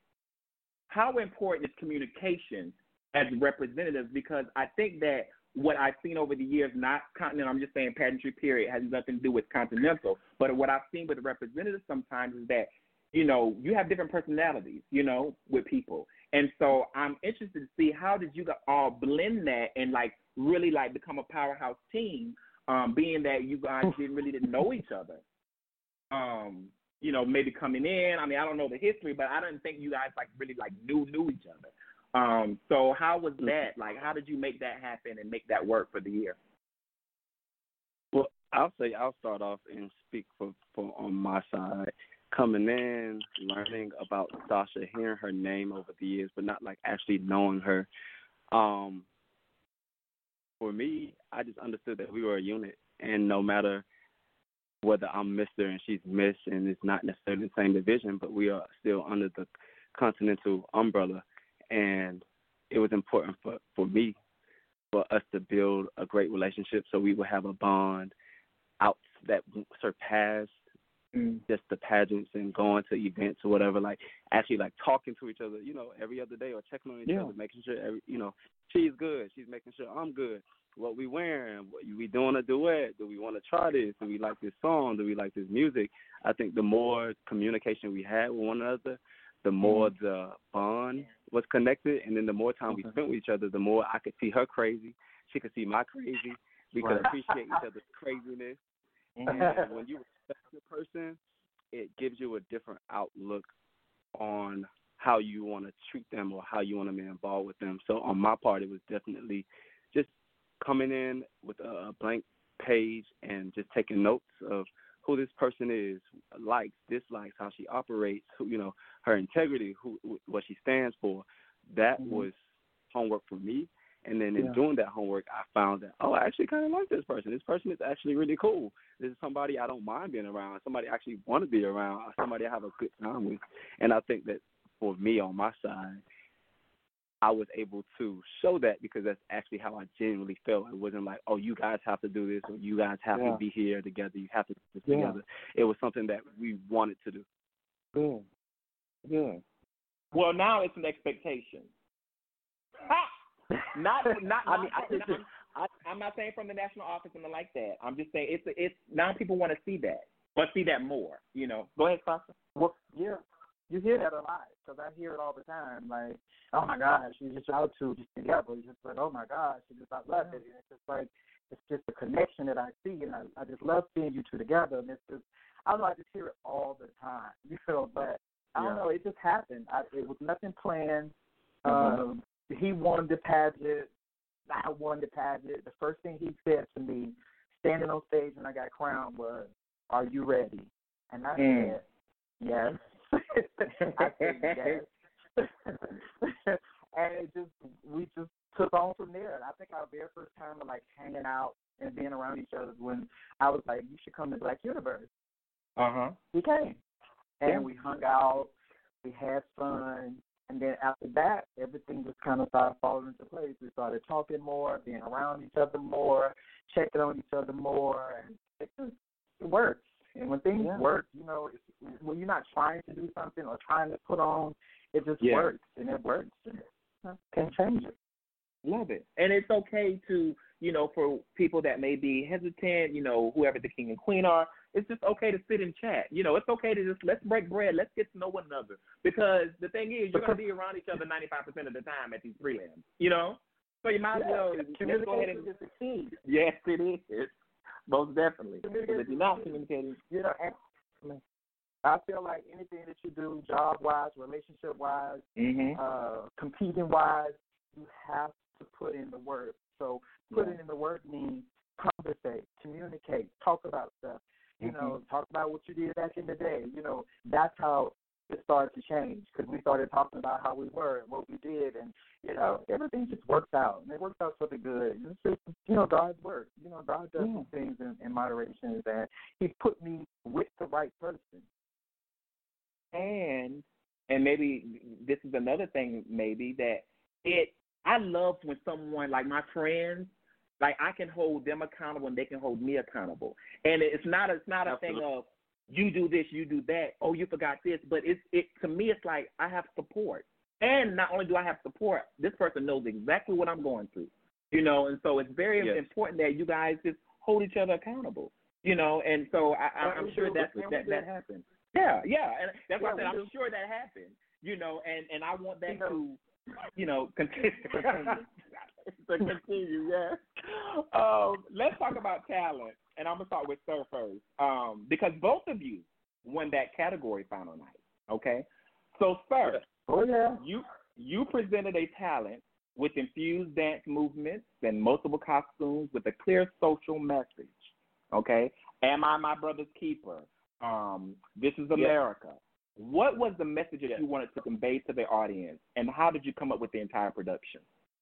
communication as representatives? Because I think that what I've seen over the years, not Continental, I'm just saying pageantry period, has nothing to do with Continental, but what I've seen with the representatives sometimes is that, you have different personalities, with people. And so I'm interested to see how did you all blend that and really become a powerhouse team, being that you guys didn't know each other. Maybe coming in. I mean, I don't know the history, but I didn't think you guys really knew each other. So how was that? How did you make that happen and make that work for the year? I'll start off and speak for on my side. Coming in, learning about Sasha, hearing her name over the years, but not like actually knowing her. For me, I just understood that we were a unit, and no matter whether I'm Mr. and she's Miss, and it's not necessarily the same division, but we are still under the Continental umbrella, and it was important for me for us to build a great relationship so we would have a bond out that surpassed just the pageants and going to events or whatever, like actually like talking to each other, every other day or checking on each other, making sure she's good, she's making sure I'm good. What we wearing? What we doing a duet? Do we want to try this? Do we like this song? Do we like this music? I think the more communication we had with one another, the more the bond was connected, and then the more time we spent with each other, the more I could see her crazy, she could see my crazy. We could appreciate each other's craziness. And when you respect a person, it gives you a different outlook on how you want to treat them or how you want to be involved with them. So on my part, it was definitely just coming in with a blank page and just taking notes of who this person is, likes, dislikes, how she operates, her integrity, what she stands for. That was homework for me. And then in doing that homework, I found that, I actually kind of like this person. This person is actually really cool. This is somebody I don't mind being around, somebody I actually want to be around, somebody I have a good time with. And I think that for me on my side, I was able to show that because that's actually how I genuinely felt. It wasn't like, you guys have to do this or you guys have to be here together. You have to do this together. It was something that we wanted to do. Yeah. Well, now it's an expectation. I'm not saying from the national office and like that. I'm just saying it's now people want to see that, but see that more. Go ahead, Sasha. Well, yeah, you hear that a lot because I hear it all the time. Like, oh my gosh, you just out to just together. It's just like, oh my gosh, I love it. And it's just like it's just a connection that I see, and I just love seeing you two together. And it's just I don't know, I just hear it all the time. But I don't know, it just happened. It was nothing planned. He won the pageant. I won the pageant. The first thing he said to me, standing on stage when I got crowned, was, "Are you ready?" And I said, "Yes." I said, "Yes." And we just took on from there. And I think our very first time of hanging out and being around each other when I was like, "You should come to Black Universe." He came, and we hung out. We had fun. And then after that, everything just kind of started falling into place. We started talking more, being around each other more, checking on each other more, and it works. And when things work, when you're not trying to do something or trying to put on, it just works, and it works. And can't change it. Love it. And it's okay to, for people that may be hesitant, whoever the king and queen are, it's just okay to sit and chat. It's okay to just let's break bread. Let's get to know one another. Because the thing is, you're going to be around each other 95% of the time at these prelims, So you might as well let's go ahead and is the key. Yes, it is. Most definitely. Because if you're not communicating. I feel like anything that you do, job-wise, relationship-wise, competing-wise, you have to put in the work. So putting in the work means conversate, communicate, talk about stuff. Talk about what you did back in the day. That's how it started to change because we started talking about how we were and what we did, and everything just worked out, and it worked out for the good. It's just God's work. God does some things in moderation, and He put me with the right person. And maybe this is another thing, maybe that I love when someone like my friends. Like I can hold them accountable and they can hold me accountable. And it's not a thing of you do this, you do that, oh you forgot this, but it to me it's like I have support. And not only do I have support, this person knows exactly what I'm going through. And so it's very important that you guys just hold each other accountable. And so I'm sure that happens. Yeah, and that's why I said I'm sure that happened. And I want that to continue. To continue, yes. Let's talk about talent, and I'm gonna start with Sir first, because both of you won that category final night. Okay, so Sir, you presented a talent with infused dance movements and multiple costumes with a clear social message. Okay, am I my brother's keeper? This is America. What was the message that you wanted to convey to the audience, and how did you come up with the entire production?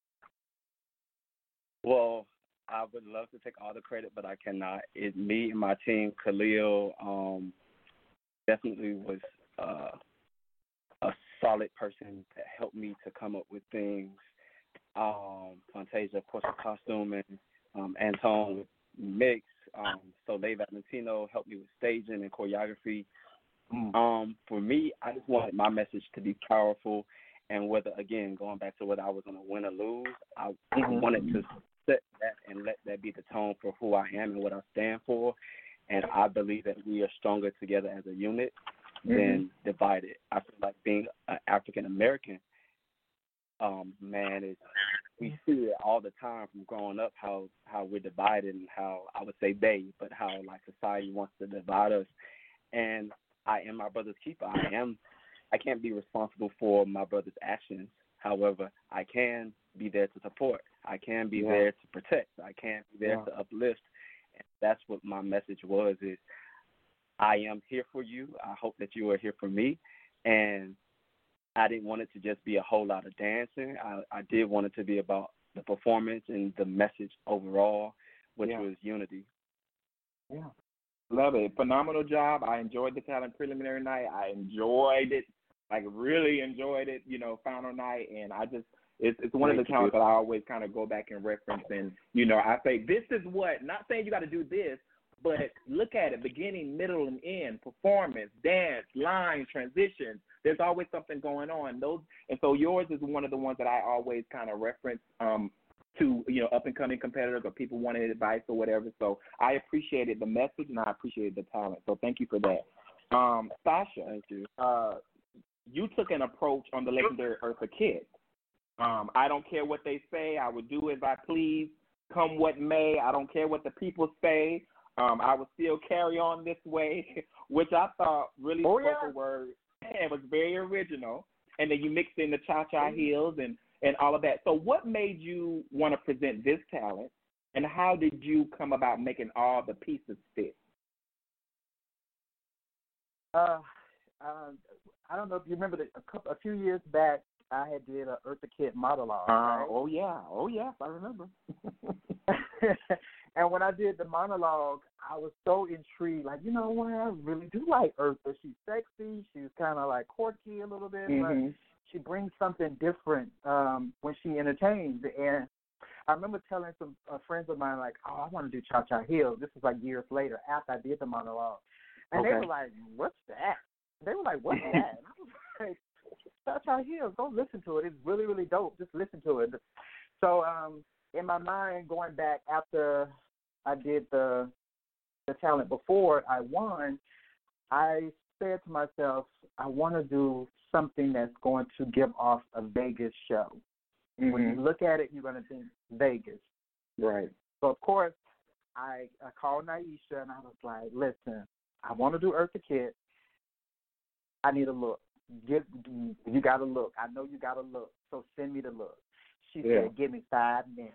Well, I would love to take all the credit, but I cannot. It's me and my team. Khalil definitely was a solid person that helped me to come up with things. Fantasia, of course, with costuming. Antone with mix. Soleil Valentino helped me with staging and choreography. For me, I just wanted my message to be powerful, and whether, again, going back to whether I was going to win or lose, I wanted to set that and let that be the tone for who I am and what I stand for. And I believe that we are stronger together as a unit than divided. I feel like being an African American, man, we see it all the time from growing up, how we're divided and how, I would say but how like society wants to divide us. And I am my brother's keeper. I can't be responsible for my brother's actions. However, I can be there to support. I can be there to protect. I can be there to uplift. And that's what my message was, is I am here for you. I hope that you are here for me. And I didn't want it to just be a whole lot of dancing. I did want it to be about the performance and the message overall, which was unity. Yeah. Love it. Phenomenal job. I enjoyed the talent preliminary night. I enjoyed it, like really enjoyed it, final night. And it's one of the talents that I always kind of go back and reference. And, I say, this is what, not saying you got to do this, but look at it, beginning, middle, and end, performance, dance, lines, transitions. There's always something going on. And so yours is one of the ones that I always kind of reference to, up-and-coming competitors or people wanting advice or whatever. So I appreciated the message and I appreciated the talent. So thank you for that. Sasha, thank you. You took an approach on the legendary Eartha Kitt. I don't care what they say. I would do as I please, come what may. I don't care what the people say. I would still carry on this way, which I thought really spoke a word. It was very original. And then you mixed in the cha-cha heels and all of that. So what made you want to present this talent, and how did you come about making all the pieces fit? I don't know if you remember a few years back, I had did an Eartha Kitt monologue. Right? Oh, yes, I remember. And when I did the monologue, I was so intrigued. Like, you know what? I really do like Eartha. She's sexy. She's kind of like quirky a little bit, but she brings something different when she entertains. And I remember telling some friends of mine, like, I want to do Cha-Cha Heels. This was like years later after I did the monologue. And they were like, what's that? They were like, what's that? And I was like, Cha-Cha Heels, go listen to it. It's really, really dope. Just listen to it. So in my mind, going back after I did the talent before I won, I said to myself, I want to do something that's going to give off a Vegas show. When you look at it, you're going to think Vegas. Right. So, of course, I called Naisha, and I was like, listen, I want to do Eartha Kitt. I need a look. You got to look. I know you got to look, so send me the look. She said, give me 5 minutes.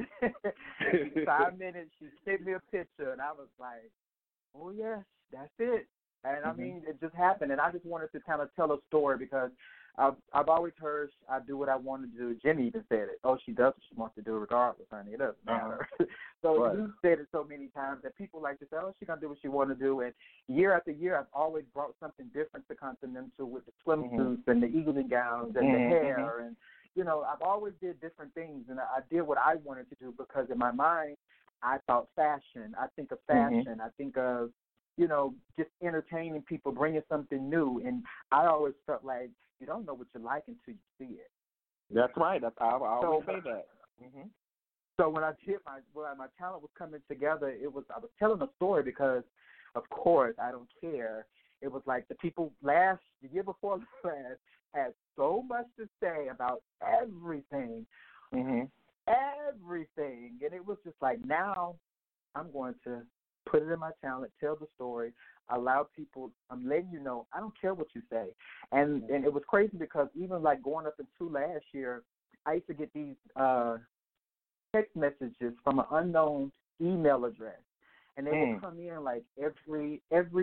5 minutes, she sent me a picture, and I was like, oh, yes, that's it. And, I mean, it just happened, and I just wanted to kind of tell a story because I've always heard I do what I want to do. Jenny even said it. Oh, she does what she wants to do regardless, honey. It doesn't matter. So you said it so many times that people like to say, oh, she's going to do what she wants to do. And year after year, I've always brought something different to Continental with the swimsuits and the evening gowns and the hair. And, I've always did different things. And I did what I wanted to do because in my mind, I thought fashion. I think of fashion. I think of, just entertaining people, bringing something new. And I always felt like you don't know what you like until you see it. That's right. I always say that. So when I did my talent was coming together, I was telling a story because, of course, I don't care. It was like the people the year before last had so much to say about everything. Everything. And it was just like, now I'm going to put it in my talent, tell the story, allow people, I'm letting you know, I don't care what you say. And it was crazy because even like going up into last year, I used to get these text messages from an unknown email address. and they would come in like every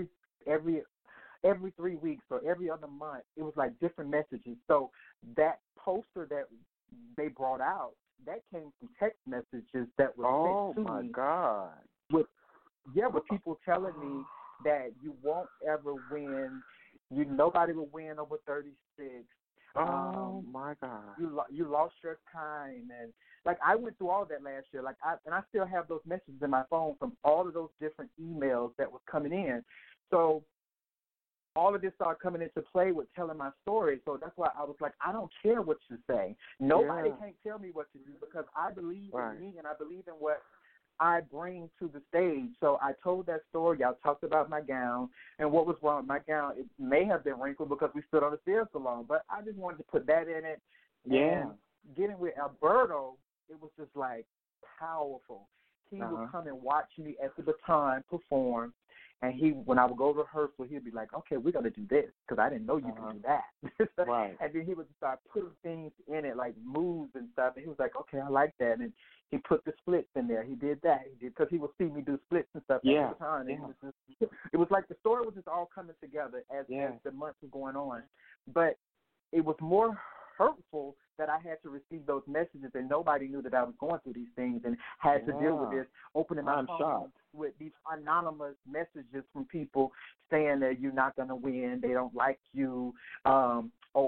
3 weeks or every other month. It was like different messages. So that poster that they brought out, that came from text messages that were sent to me. Oh my God! With people telling me that you won't ever win. Nobody will win over 36. Oh my God! You lost your time, and like I went through all that last year. Like I still have those messages in my phone from all of those different emails that was coming in. So all of this started coming into play with telling my story. So that's why I was like, I don't care what you say. Nobody can't tell me what to do because I believe in me and I believe in what I bring to the stage. So I told that story. Y'all talked about my gown and what was wrong with my gown. It may have been wrinkled because we stood on the stairs so long, but I just wanted to put that in it. Yeah. And getting with Alberto, it was just like powerful. He would come and watch me at the Baton perform. And when I would go to rehearsal, he'd be like, okay, we're going to do this because I didn't know you could do that. Right. And then he would start putting things in it, like moves and stuff. And he was like, okay, I like that. And he put the splits in there. He did that. Because he would see me do splits and stuff at the time. And it was like the story was just all coming together as the months were going on. But it was more hurtful that I had to receive those messages and nobody knew that I was going through these things and had to deal with this, opening my phone with these anonymous messages from people saying that you're not going to win, they don't like you, or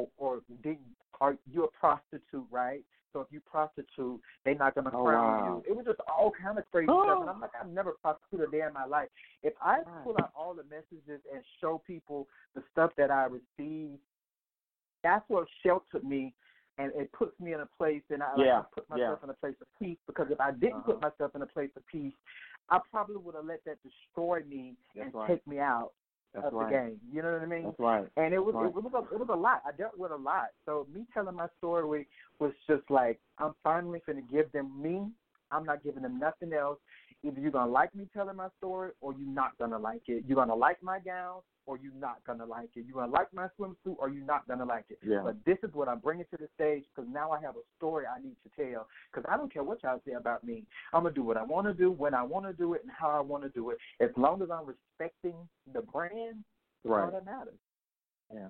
are you a prostitute, right? So if you prostitute, they're not going to crown you. It was just all kind of crazy stuff. And I'm like, I've never prostituted a day in my life. If I pull out all the messages and show people the stuff that I received, that's what sheltered me, and it puts me in a place, and I put myself in a place of peace, because if I didn't put myself in a place of peace, I probably would have let that destroy me and take me out of the game. You know what I mean? That's right. And it was a lot. I dealt with a lot. So me telling my story was just like, I'm finally going to give them me. I'm not giving them nothing else. Either you're going to like me telling my story or you're not going to like it. You're going to like my gown or you're not going to like it. You're going to like my swimsuit or you're not going to like it. Yeah. But this is what I'm bringing to the stage, because now I have a story I need to tell, because I don't care what y'all say about me. I'm going to do what I want to do, when I want to do it, and how I want to do it. As long as I'm respecting the brand, all that matters. Yeah.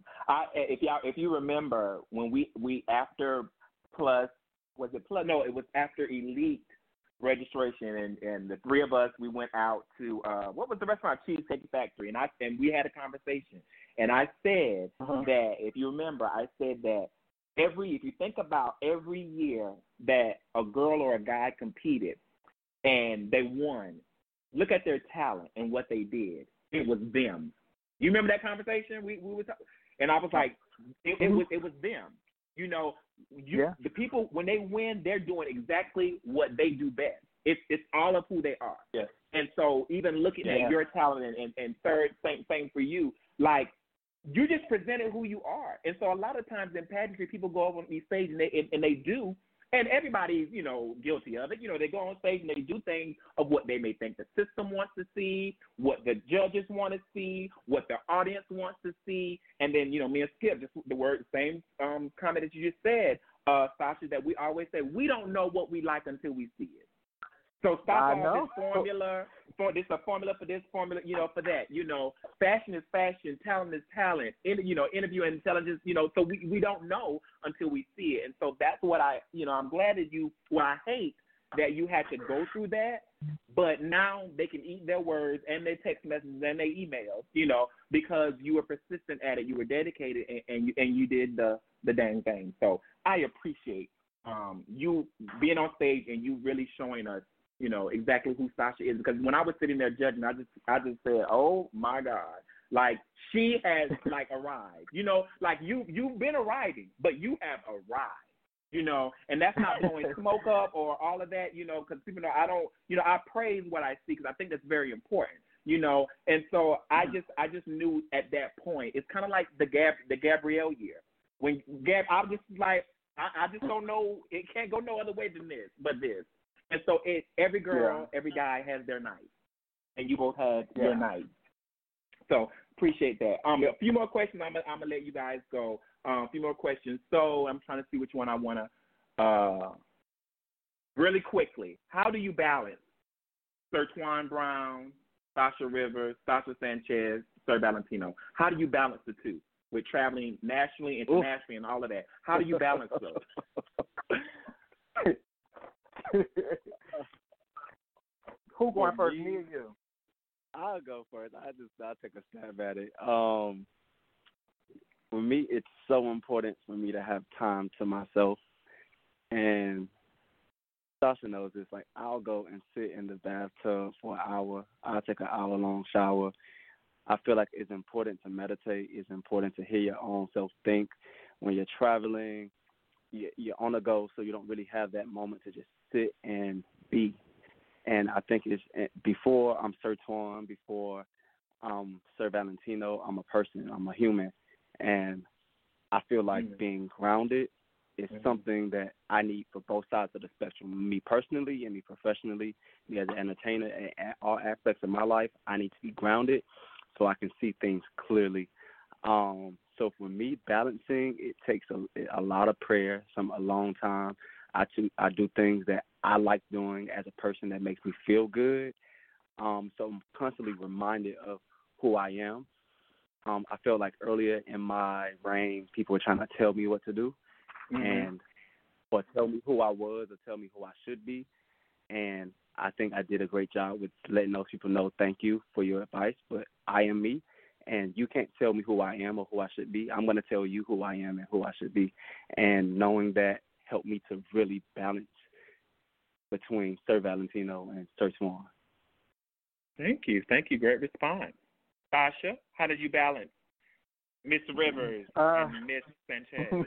If you remember, when we after Plus, was it Plus? No, it was after Elite registration, and the three of us, we went out to what was the restaurant? Cheesecake Factory, and we had a conversation, and I said that, if you remember, I said that if you think about every year that a girl or a guy competed and they won, look at their talent and what they did. It was them. You remember that conversation we were talking? And I was like, it was them. You know, the people, when they win, they're doing exactly what they do best. It's all of who they are. Yes. And so even looking at your talent and third, same for you, like, you just presented who you are. And so a lot of times in pageantry, people go over on these stages and they do, and everybody's, guilty of it. They go on stage and they do things of what they may think the system wants to see, what the judges want to see, what the audience wants to see. And then, me and Skip, just the same comment that you just said, Sasha, that we always say, we don't know what we like until we see it. So stop all this formula. This a formula for this, formula, for that. Fashion is fashion, talent is talent. Interview and intelligence. So we don't know until we see it. And so that's what I'm glad that I hate that you had to go through that. But now they can eat their words and their text messages and their emails. Because you were persistent at it, you were dedicated, and you did the dang thing. So I appreciate you being on stage and you really showing us, exactly who Sasha is. Because when I was sitting there judging, I just said, oh my God, like, she has like arrived. Like you've been arriving, but you have arrived. And that's not blowing smoke up or all of that. Because people know I don't. I praise what I see, because I think that's very important. And so I just knew at that point, it's kind of like the Gabrielle year, when I was just like, I just don't know. It can't go no other way than this, but this. And so every girl, every guy has their night, and you both had your night. So appreciate that. A few more questions. I'm gonna let you guys go. A few more questions. So I'm trying to see which one I want to. Really quickly, how do you balance Sir Twan Brown, Sasha Rivers, Sasha Sanchez, Sir Valentino. How do you balance the two with traveling nationally, internationally, and all of that? How do you balance those? Who going first? Me or you? I'll go first. I'll take a stab at it. For me, it's so important for me to have time to myself, and Sasha knows this. Like, I'll go and sit in the bathtub for an hour. I'll take an hour-long shower. I feel like it's important to meditate. It's important to hear your own self think. When you're traveling, you're on the go, so you don't really have that moment to just sit and be. And I think it's before I'm Sir Twan, before Sir Valentino, I'm a person, I'm a human. And I feel like being grounded is something that I need for both sides of the spectrum. Me personally and me professionally, me as an entertainer, and all aspects of my life, I need to be grounded so I can see things clearly. So for me, balancing, it takes a lot of prayer, a long time. I do things that I like doing as a person that makes me feel good. So I'm constantly reminded of who I am. I felt like earlier in my reign, people were trying to tell me what to do, or tell me who I was, or tell me who I should be. And I think I did a great job with letting those people know, thank you for your advice, but I am me, and you can't tell me who I am or who I should be. I'm going to tell you who I am and who I should be. And knowing that helped me to really balance between Sir Valentino and Sir Twan. Thank you. Great response. Sasha, how did you balance Miss Rivers and Miss Sanchez?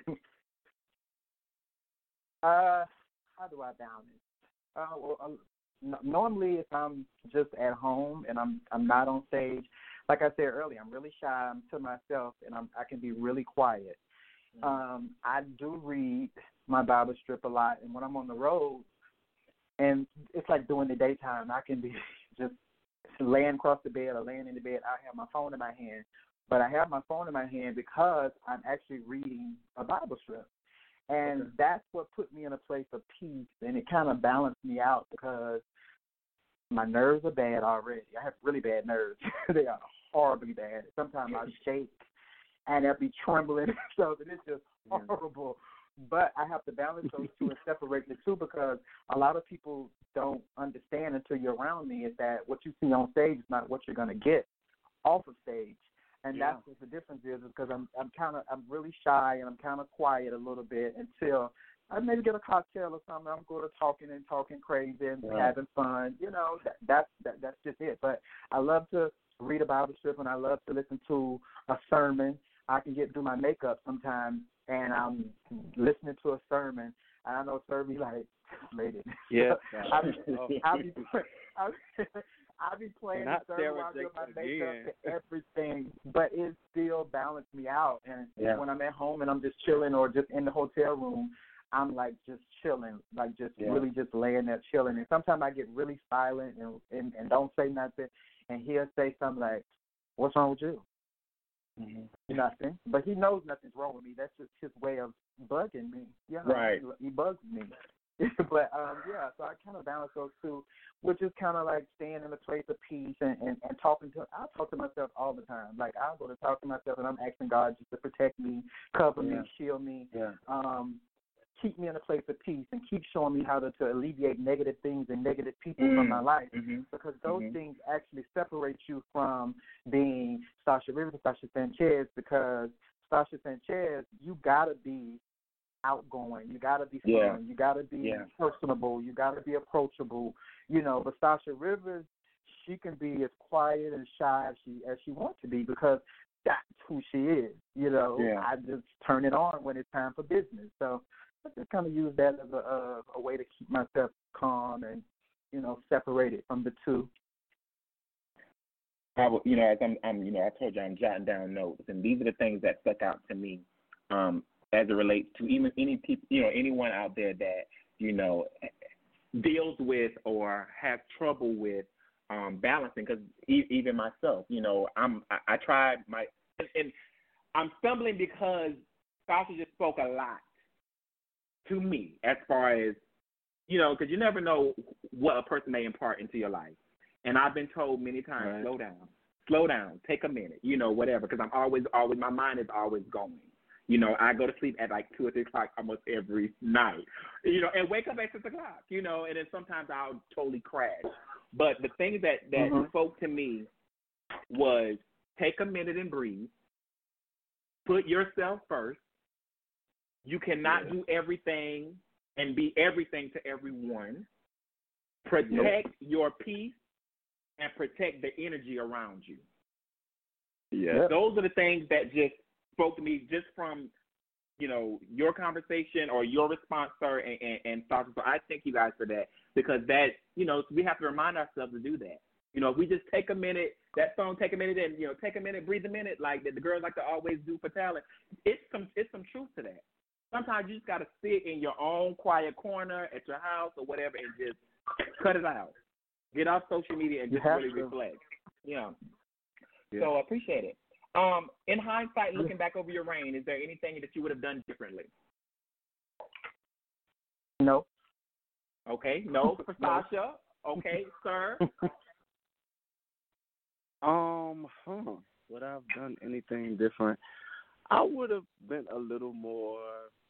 How do I balance? Normally, if I'm just at home and I'm not on stage, like I said earlier, I'm really shy. I'm to myself, and I can be really quiet. I do read my Bible strip a lot, and when I'm on the road, and it's like during the daytime, I can be just laying across the bed or laying in the bed. I have my phone in my hand, but I have my phone in my hand because I'm actually reading a Bible strip. And that's what put me in a place of peace, and it kind of balanced me out because my nerves are bad already. I have really bad nerves. They are horribly bad. Sometimes I shake, and I'll be trembling and stuff, and it's just horrible. But I have to balance those two and separate the two because a lot of people don't understand until you're around me is that what you see on stage is not what you're going to get off of stage. And that's what the difference is because I'm really shy and I'm kind of quiet a little bit until I maybe get a cocktail or something. I'm going to talking crazy and having fun. You know, that's just it. But I love to read a Bible strip and I love to listen to a sermon. I can get through my makeup sometimes and I'm listening to a sermon. And I know Sir be like, lady. Yeah. I be playing the sermon while I do my makeup and everything, but it still balanced me out. And when I'm at home and I'm just chilling or just in the hotel room, I'm like just chilling, like just really just laying there chilling. And sometimes I get really silent and don't say nothing, and he'll say something like, "What's wrong with you?" Nothing. But he knows nothing's wrong with me. That's just his way of bugging me. You know, right. He bugs me. But, so I kind of balance those two, which is kind of like staying in a place of peace and talking to – I talk to myself all the time. Like, I'll go to talk to myself, and I'm asking God just to protect me, cover me, shield me, keep me in a place of peace, and keep showing me how to alleviate negative things and negative people from my life because those things actually separate you from being Sasha Rivers and Sasha Sanchez because Sasha Sanchez, you got to be outgoing, you got to be fun, you got to be personable, you got to be approachable, you know. But Sasha Rivers, she can be as quiet and shy as she wants to be because that's who she is, you know. I just turn it on when it's time for business. So I just kind of use that as a way to keep myself calm and, you know, separated from the two. As I told you, I'm jotting down notes, and these are the things that stuck out to me. As it relates to even any people, anyone out there that, deals with or have trouble with balancing, because even myself, I tried and I'm stumbling because Sasha just spoke a lot to me as far as, because you never know what a person may impart into your life. And I've been told many times, slow down, take a minute, whatever, because I'm always, my mind is always going. I go to sleep at like 2 or 3 o'clock almost every night, and wake up at 6 o'clock, and then sometimes I'll totally crash. But the thing that spoke to me was take a minute and breathe. Put yourself first. You cannot do everything and be everything to everyone. Protect your peace and protect the energy around you. Yeah. Those are the things that just spoke to me just from, your conversation or your response, sir, and thoughts. So I thank you guys for that, because that, we have to remind ourselves to do that. If we just take a minute, that song, take a minute, and, take a minute, breathe a minute, like the girls like to always do for talent, it's some truth to that. Sometimes you just got to sit in your own quiet corner at your house or whatever and just cut it out. Get off social media and just really reflect. Yeah. So I appreciate it. In hindsight, looking back over your reign, is there anything that you would have done differently? No. Okay. No for Sasha. Okay, sir. Would I have done anything different? I would have been a little more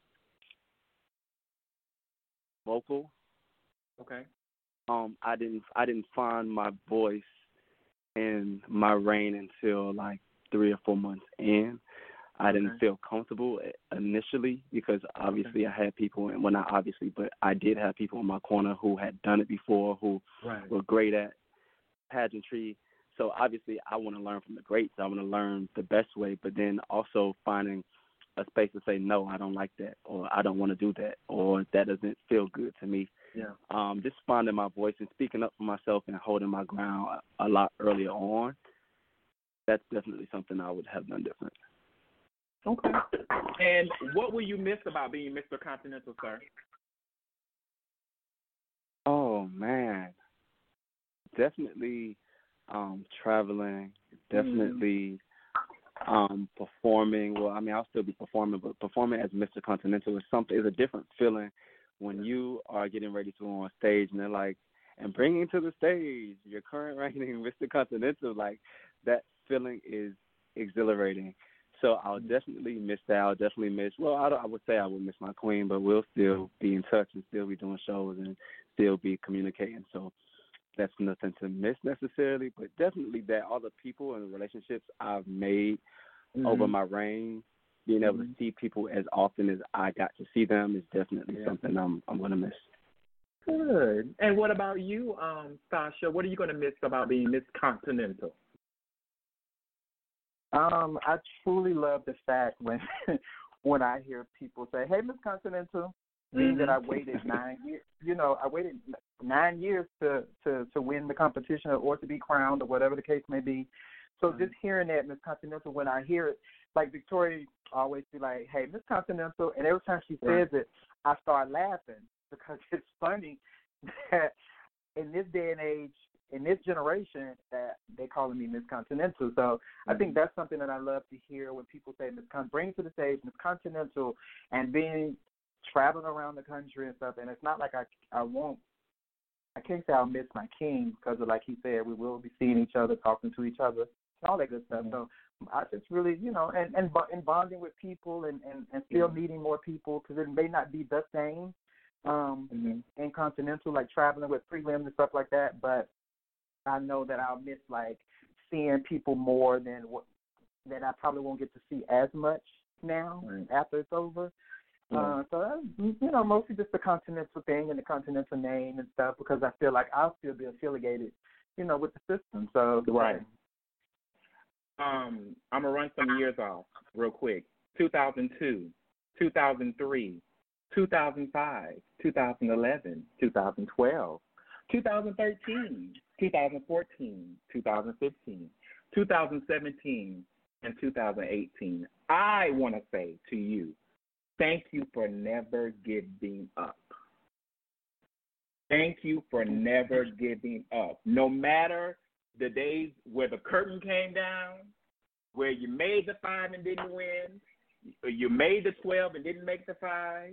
vocal. Okay. I didn't find my voice in my reign until like 3 or 4 months in. I didn't feel comfortable initially because obviously I had people, and well, not obviously, but I did have people in my corner who had done it before, who were great at pageantry. So obviously I want to learn from the greats. I want to learn the best way, but then also finding a space to say, no, I don't like that, or I don't want to do that, or that doesn't feel good to me. Yeah. Just finding my voice and speaking up for myself and holding my ground a lot earlier on. That's definitely something I would have done different. Okay. And what will you miss about being Mr. Continental, sir? Oh, man. Definitely traveling, definitely performing. Well, I mean, I'll still be performing, but performing as Mr. Continental is a different feeling when you are getting ready to go on stage and they're like, and bringing to the stage your current reigning Mr. Continental. Like, that feeling is exhilarating. So I'll definitely miss that. I'll definitely miss, I would say I would miss my queen, but we'll still be in touch and still be doing shows and still be communicating. So that's nothing to miss necessarily, but definitely that all the people and the relationships I've made over my reign, being able to see people as often as I got to see them is definitely something I'm going to miss. Good. And what about you, Sasha? What are you going to miss about being Miss Continental? I truly love the fact when I hear people say, "Hey, Miss Continental," being that I waited 9 years. I waited 9 years to win the competition or to be crowned or whatever the case may be. So just hearing that, Miss Continental, when I hear it, like Victoria always be like, "Hey, Miss Continental," and every time she says it, I start laughing because it's funny that in this day and age, in this generation, that they calling me Miss Continental. So I think that's something that I love to hear when people say bring to the stage Miss Continental, and being traveling around the country and stuff. And it's not like I can't say I'll miss my king because of, like he said, we will be seeing each other, talking to each other, all that good stuff. So I just really, and bonding with people and still meeting more people, because it may not be the same in Continental, like traveling with prelims and stuff like that, but I know that I'll miss like seeing people more than that I probably won't get to see as much now after it's over. So that's, mostly just the Continental thing and the Continental name and stuff, because I feel like I'll still be affiliated, with the system. So I'm gonna run some years off real quick. 2002, 2003, 2005, 2011, 2012, 2013, 2014, 2015, 2017, and 2018. I want to say to you, thank you for never giving up. Thank you for never giving up. No matter the days where the curtain came down, where you made the 5 and didn't win, or you made the 12 and didn't make the 5,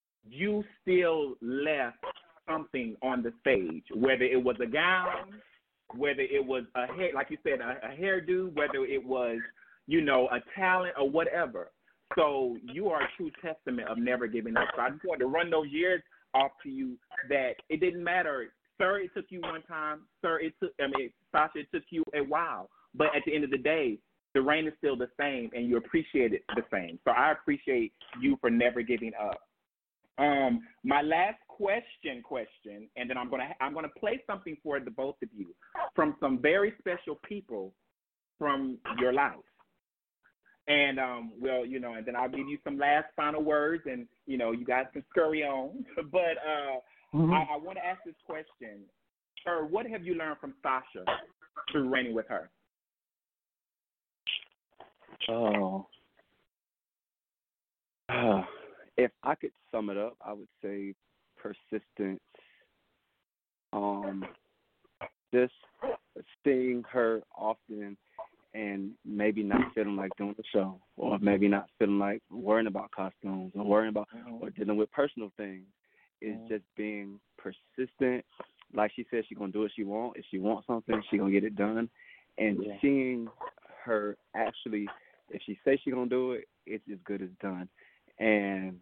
you still left something on the stage, whether it was a gown, whether it was a hair, like you said, a hairdo, whether it was, a talent or whatever. So you are a true testament of never giving up. So I just wanted to run those years off to you that it didn't matter. Sir, it took you one time. Sasha, it took you a while. But at the end of the day, the reign is still the same, and you appreciate it the same. So I appreciate you for never giving up. My last question, and then I'm gonna play something for the both of you from some very special people from your life. And and then I'll give you some last final words, and you guys can scurry on. But I want to ask this question, sir. What have you learned from Sasha through reigning with her? If I could sum it up, I would say persistence. Just seeing her often and maybe not feeling like doing the show, or maybe not feeling like worrying about costumes or worrying about or dealing with personal things, is just being persistent. Like she said, she's going to do what she wants. If she wants something, she's going to get it done. And seeing her actually, if she says she's going to do it, it's as good as done. And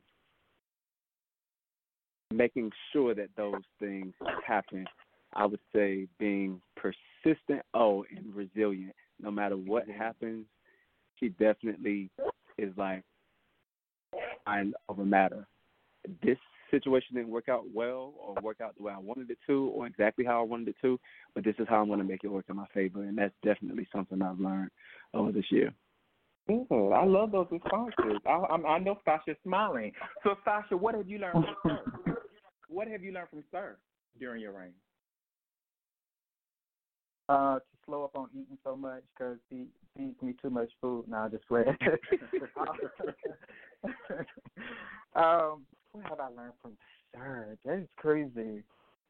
making sure that those things happen, I would say being persistent, and resilient. No matter what happens, she definitely is like, mind over matter. This situation didn't work out well or work out the way I wanted it to or exactly how I wanted it to, but this is how I'm going to make it work in my favor, and that's definitely something I've learned over this year. Oh, I love those responses. I know Sasha's smiling. So, Sasha, what have you learned from Sir? What have you learned from Sir during your reign? To slow up on eating so much because he feeds me too much food. Now I just play. What have I learned from Sir? That is crazy.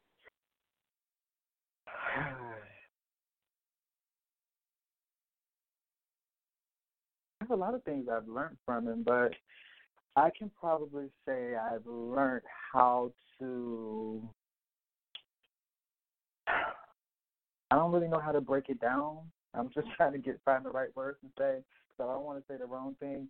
There's a lot of things I've learned from him, but I can probably say I've learned how to. I don't really know how to break it down. I'm just trying to find the right words to say, so I don't want to say the wrong thing.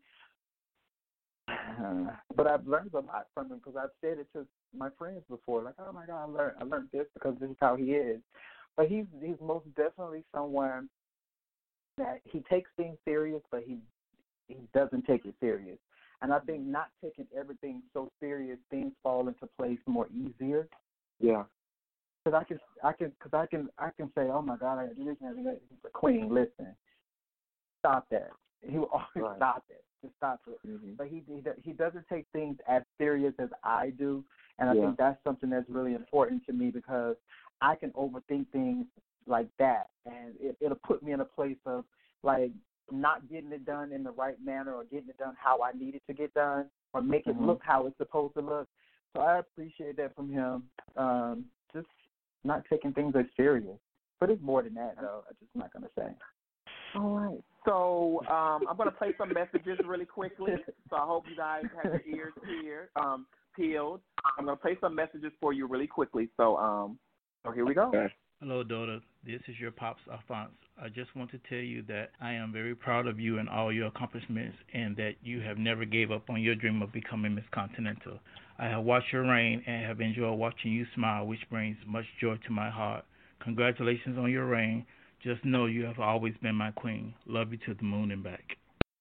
But I've learned a lot from him because I've said it to my friends before, like, oh my God, I learned this because this is how he is. But he's most definitely someone that he takes things serious, but he doesn't take it serious. And I think not taking everything so serious, things fall into place more easier. Yeah. Because I can say, oh my God, I got to do this and that. The Queen, listen, stop that. He will always stop it. Just stop it. Mm-hmm. But he doesn't take things as serious as I do, and I think that's something that's really important to me because I can overthink things like that, and it'll put me in a place of like not getting it done in the right manner or getting it done how I need it to get done or make it look how it's supposed to look. So I appreciate that from him. Just not taking things as serious. But it's more than that, though. I'm just not going to say. All right. So I'm going to play some messages really quickly. So I hope you guys have your ears peeled. I'm going to play some messages for you really quickly. So here we go. Okay. Hello, daughter. This is your pops, Alphonse. I just want to tell you that I am very proud of you and all your accomplishments and that you have never gave up on your dream of becoming Miss Continental. I have watched your reign and have enjoyed watching you smile, which brings much joy to my heart. Congratulations on your reign. Just know you have always been my queen. Love you to the moon and back.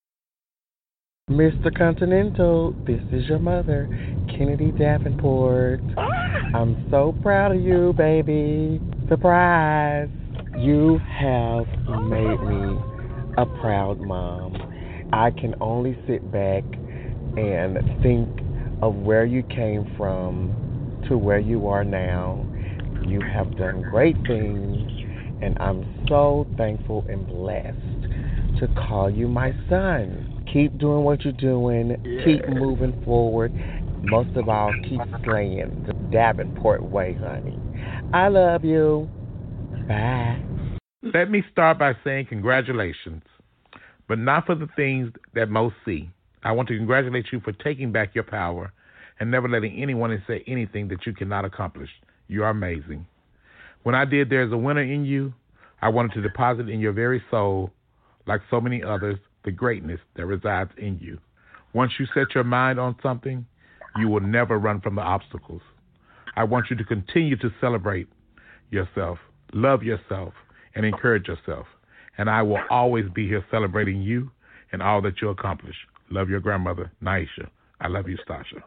Mr. Continental, this is your mother, Kennedy Davenport. I'm so proud of you, baby. Surprise! You have made me a proud mom. I can only sit back and think of where you came from to where you are now. You have done great things, and I'm so thankful and blessed to call you my son. Keep doing what you're doing. Yeah. Keep moving forward. Most of all, keep slaying the Davenport way, honey. I love you. Bye. Let me start by saying congratulations, but not for the things that most see. I want to congratulate you for taking back your power and never letting anyone say anything that you cannot accomplish. You are amazing. When I did There's a Winner in You, I wanted to deposit in your very soul, like so many others, the greatness that resides in you. Once you set your mind on something, you will never run from the obstacles. I want you to continue to celebrate yourself, love yourself, and encourage yourself. And I will always be here celebrating you and all that you accomplish. Love, your grandmother, Naisha. I love you, Stasha.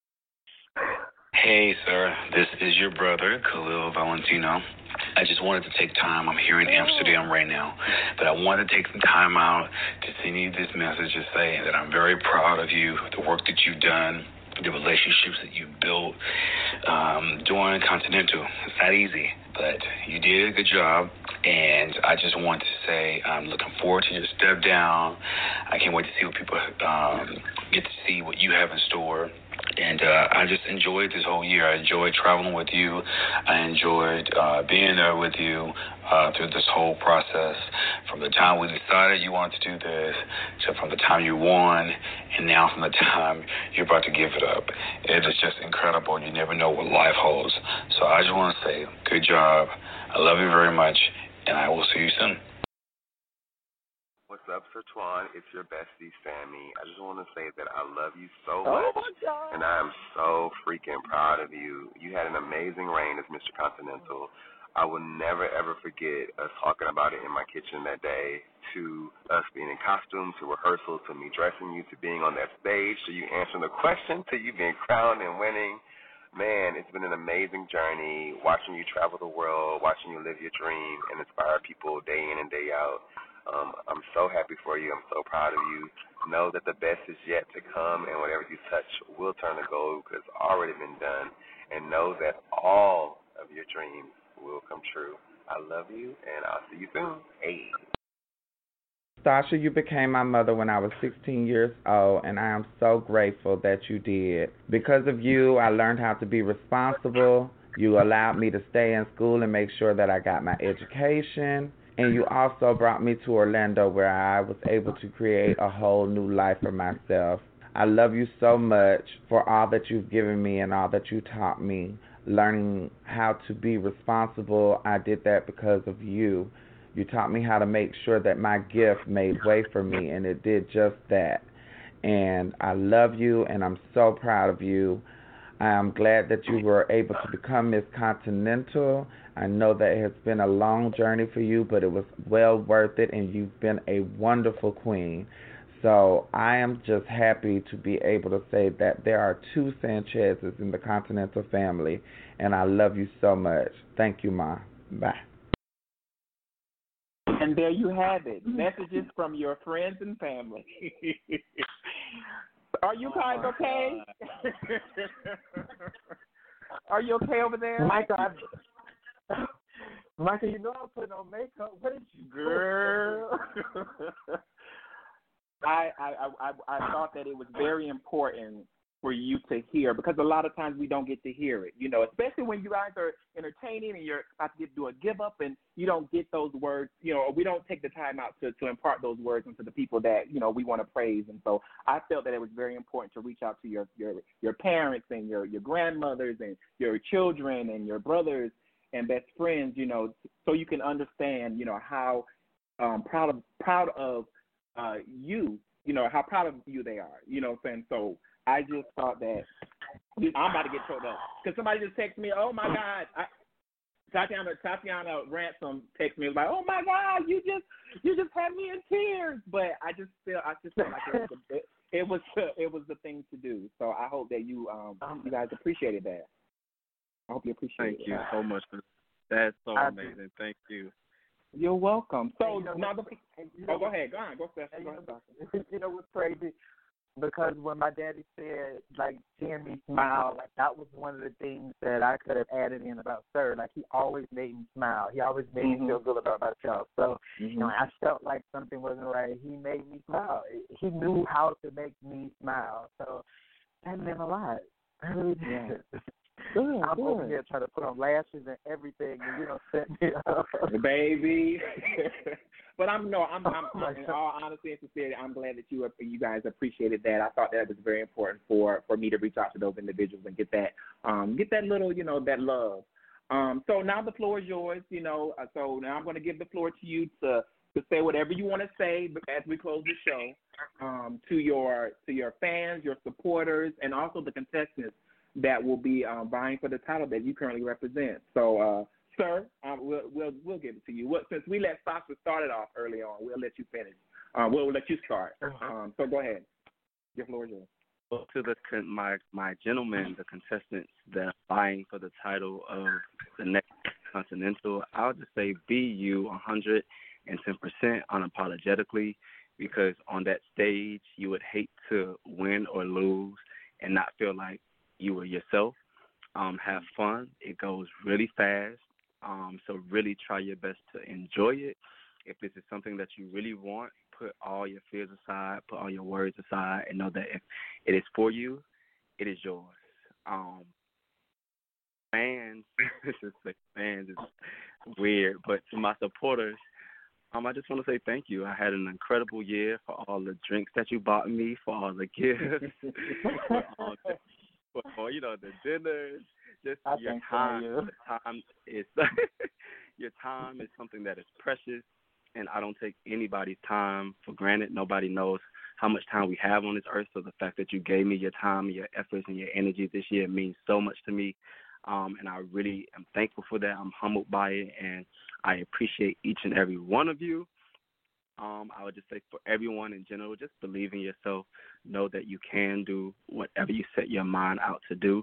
Hey, sir. This is your brother, Khalil Valentino. I just wanted to take time. I'm here in Amsterdam right now, but I wanted to take some time out to send you this message to say that I'm very proud of you, the work that you've done, the relationships that you've built during Continental. It's not easy, but you did a good job, and I just want to say I'm looking forward to your step down. I can't wait to see what people get to see what you have in store. And I just enjoyed this whole year. I enjoyed traveling with you. I enjoyed being there with you through this whole process. From the time we decided you wanted to do this, to from the time you won, and now from the time you're about to give it up. It is just incredible. You never know what life holds. So I just want to say, good job. I love you very much, and I will see you soon. What's up, Sir Twan? It's your bestie, Sammy. I just want to say that I love you so much, and I am so freaking proud of you. You had an amazing reign as Mr. Continental. I will never, ever forget us talking about it in my kitchen that day, to us being in costume, to rehearsal, to me dressing you, to being on that stage, to you answering the question, to you being crowned and winning. Man, it's been an amazing journey, watching you travel the world, watching you live your dream and inspire people day in and day out. I'm so happy for you. I'm so proud of you. Know that the best is yet to come, and whatever you touch will turn to gold because it's already been done. And know that all of your dreams will come true. I love you, and I'll see you soon. Hey. Stasha, you became my mother when I was 16 years old, and I am so grateful that you did. Because of you, I learned how to be responsible. You allowed me to stay in school and make sure that I got my education. And you also brought me to Orlando where I was able to create a whole new life for myself. I love you so much for all that you've given me and all that you taught me. Learning how to be responsible, I did that because of you. You taught me how to make sure that my gift made way for me, and it did just that. And I love you, and I'm so proud of you. I am glad that you were able to become Miss Continental. I know that it has been a long journey for you, but it was well worth it, and you've been a wonderful queen. So I am just happy to be able to say that there are two Sanchez's in the Continental family, and I love you so much. Thank you, Ma. Bye. And there you have it. Messages from your friends and family. Are you guys okay? Are you okay over there? Michael, you know I'm putting on makeup. What did you do? Girl. I thought that it was very important for you to hear, because a lot of times we don't get to hear it, especially when you guys are entertaining and you're about to do a give up and you don't get those words, or we don't take the time out to impart those words into the people that, we want to praise. And so I felt that it was very important to reach out to your parents and your grandmothers and your children and your brothers and best friends, so you can understand, how proud of you, how proud of you they are, what I'm saying? So I just thought that I'm about to get choked up because somebody just texted me, oh my God, Tatiana Ransom texted me, was like, oh my God, you just had me in tears. But I just felt like it was the thing to do. So I hope that you guys appreciated that. I hope you appreciate it. Thank you so much. That's so amazing. Thank you. You're welcome. So now go ahead. Go on. Go ahead. You know what's crazy? Because when my daddy said, like, seeing me smile, like, that was one of the things that I could have added in about Sir. Like, he always made me smile. He always made me feel good about myself. So, I felt like something wasn't right. He made me smile. He knew how to make me smile. So, that meant a lot. I really did. Yeah. I'm over here trying to put on lashes and everything, and set me up. Baby. But in all honesty and sincerity, I'm glad that you guys appreciated that. I thought that was very important for me to reach out to those individuals and get that little, that love. So now the floor is yours. So now I'm going to give the floor to you to say whatever you want to say as we close the show, to your fans, your supporters, and also the contestants that will be vying for the title that you currently represent. So, sir, we'll give it to you. Since we let Sasha start it off early on, we'll let you finish. We'll let you start. So go ahead. Your floor is yours. Well, to my gentlemen, the contestants that are vying for the title of the next Continental, I'll just say be you 110% unapologetically, because on that stage you would hate to win or lose and not feel like you were yourself. Have fun. It goes really fast. So really try your best to enjoy it. If this is something that you really want, put all your fears aside, put all your worries aside, and know that if it is for you, it is yours. Fans, fans is weird, but to my supporters, I just want to say thank you. I had an incredible year for all the drinks that you bought me, for all the gifts, for the dinners. Just your time. The time is your time is something that is precious, and I don't take anybody's time for granted. Nobody knows how much time we have on this earth, so the fact that you gave me your time and your efforts and your energy this year means so much to me, and I really am thankful for that. I'm humbled by it, and I appreciate each and every one of you. I would just say for everyone in general, just believe in yourself. Know that you can do whatever you set your mind out to do.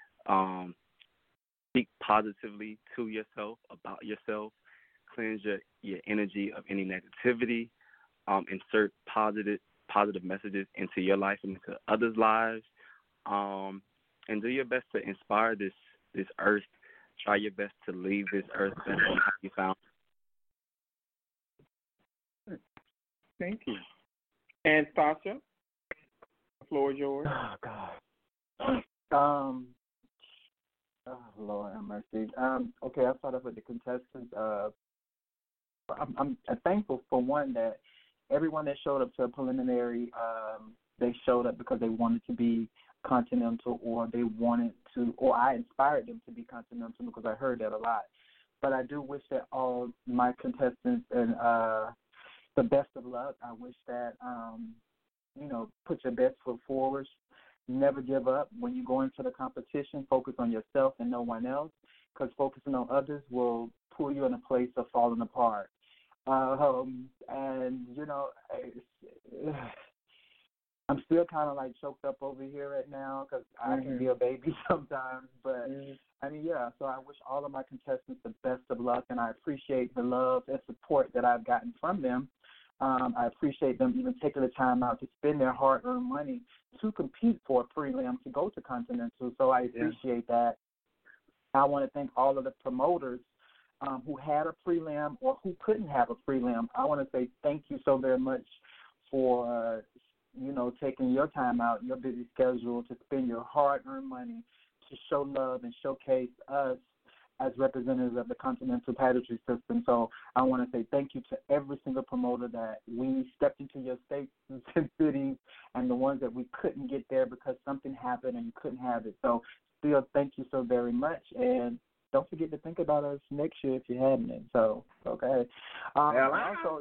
Speak positively to yourself, about yourself. Cleanse your energy of any negativity. Insert positive messages into your life and into others' lives. And do your best to inspire this earth. Try your best to leave this earth better than how you found it. Thank you. And Sasha, the floor is yours. Oh, God. Lord have mercy. Okay, I'll start off with the contestants. I'm thankful for one that everyone that showed up to a preliminary, they showed up because they wanted to be Continental, or they wanted to, or I inspired them to be Continental, because I heard that a lot. But I do wish that all my contestants and the best of luck. I wish that put your best foot forward. Never give up. When you go into the competition, focus on yourself and no one else, because focusing on others will pull you in a place of falling apart. I'm still kind of like choked up over here right now, because I can be a baby sometimes. But so I wish all of my contestants the best of luck, and I appreciate the love and support that I've gotten from them. I appreciate them even taking the time out to spend their hard-earned money to compete for a prelim to go to Continental. So I appreciate that. I want to thank all of the promoters who had a prelim or who couldn't have a prelim. I want to say thank you so very much for taking your time out, your busy schedule, to spend your hard-earned money to show love and showcase us as representatives of the Continental Pageantry System. So I want to say thank you to every single promoter that we stepped into your states and cities, and the ones that we couldn't get there because something happened and you couldn't have it. So still, thank you so very much. And don't forget to think about us next year if you haven't. So, okay. Also,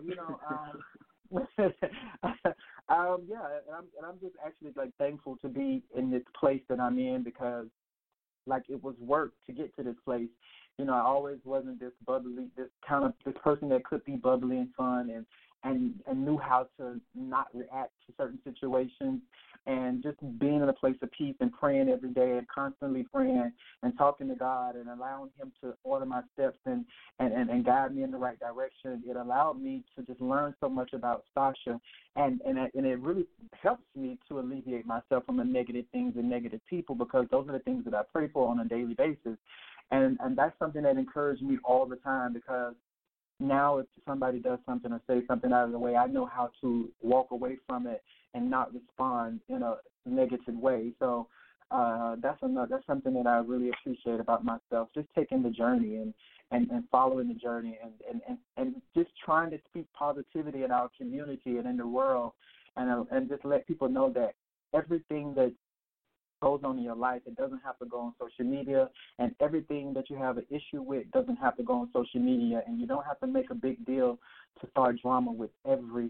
I'm just actually thankful to be in this place that I'm in, because it was work to get to this place. I always wasn't this bubbly, this person that could be bubbly and fun and knew how to not react to certain situations, and just being in a place of peace and praying every day and constantly praying and talking to God and allowing Him to order my steps and guide me in the right direction. It allowed me to just learn so much about Sasha, and it really helps me to alleviate myself from the negative things and negative people, because those are the things that I pray for on a daily basis. And that's something that encouraged me all the time, because now if somebody does something or say something out of the way, I know how to walk away from it and not respond in a negative way. So that's something that I really appreciate about myself, just taking the journey and following the journey and just trying to speak positivity in our community and in the world, and just let people know that everything that goes on in your life. It doesn't have to go on social media, and everything that you have an issue with doesn't have to go on social media, and you don't have to make a big deal to start drama with everybody.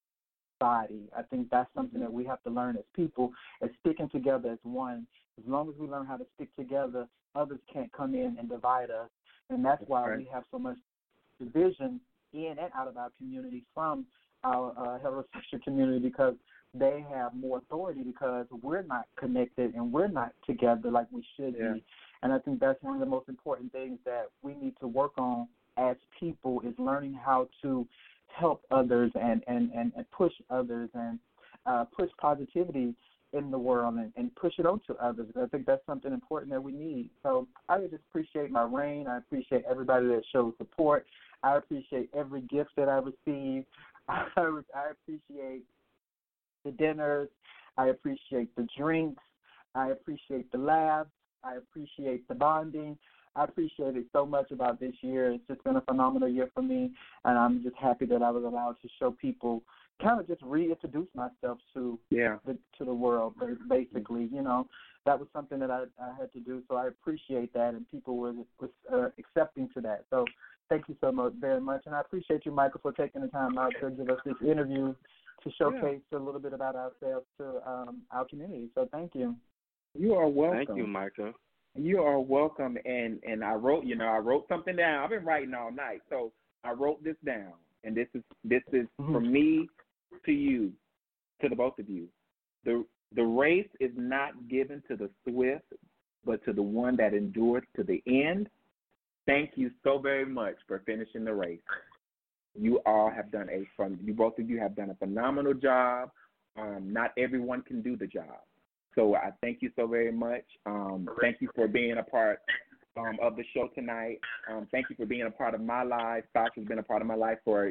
I think that's something that we have to learn as people, as sticking together as one. As long as we learn how to stick together, others can't come in and divide us, and that's why we have so much division in and out of our community from our heterosexual community, because they have more authority because we're not connected and we're not together like we should be. And I think that's one of the most important things that we need to work on as people, is learning how to help others and push others and push positivity in the world and push it on to others. I think that's something important that we need. So I would just appreciate my reign. I appreciate everybody that shows support. I appreciate every gift that I receive. I appreciate the dinners. I appreciate the drinks. I appreciate the laughs. I appreciate the bonding. I appreciate it so much about this year. It's just been a phenomenal year for me, and I'm just happy that I was allowed to show people, kind of just reintroduce myself to the world, basically. You know, that was something that I had to do, so I appreciate that, and people were accepting to that. So thank you so much, very much, and I appreciate you, Michael, for taking the time out to give us this interview to showcase a little bit about ourselves to our community. So thank you. You are welcome. Thank you, Michael. You are welcome. And I wrote something down. I've been writing all night, so I wrote this down. And this is from me to you, to the both of you. The race is not given to the swift, but to the one that endures to the end. Thank you so very much for finishing the race. You all have done both of you have done a phenomenal job. Not everyone can do the job. So I thank you so very much. Thank you for being a part of the show tonight. Thank you for being a part of my life. Sasha's been a part of my life for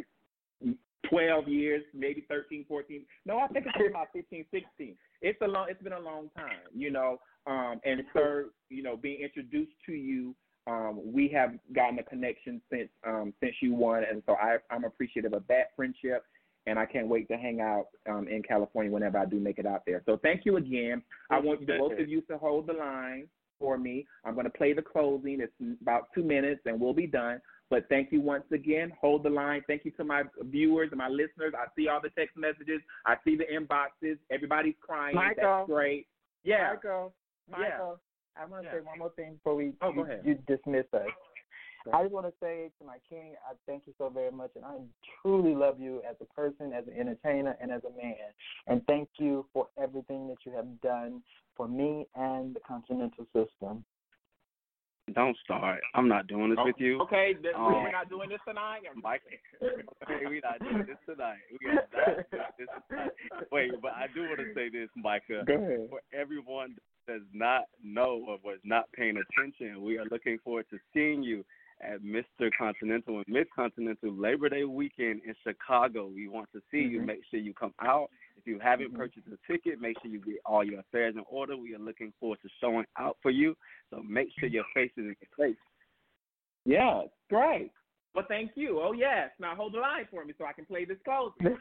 12 years, maybe 13, 14. No, I think it's been about 15, 16. It's been a long time, you know. And third, you know, being introduced to you, we have gotten a connection since you won, and so I'm appreciative of that friendship. And I can't wait to hang out in California whenever I do make it out there. So thank you again. I want both of you to hold the line for me. I'm going to play the closing. It's about 2 minutes, and we'll be done. But thank you once again. Hold the line. Thank you to my viewers and my listeners. I see all the text messages. I see the inboxes. Everybody's crying. Michael. That's great. Yeah. Michael, I want to say one more thing before go ahead. You dismiss us. I just want to say to my king, I thank you so very much, and I truly love you as a person, as an entertainer, and as a man. And thank you for everything that you have done for me and the Continental System. Don't start. I'm not doing this with you. Okay, we're not doing this tonight. Mike, we're not doing this tonight. We're not doing this tonight. Wait, but I do want to say this, Micah. Go ahead. For everyone that does not know or was not paying attention, we are looking forward to seeing you at Mr. Continental and Miss Continental Labor Day weekend in Chicago. We want to see you. Make sure you come out. If you haven't purchased a ticket, make sure you get all your affairs in order. We are looking forward to showing out for you. So make sure your face is in your face. Yeah, great. Well, thank you. Oh, yes. Now hold the line for me so I can play this closing.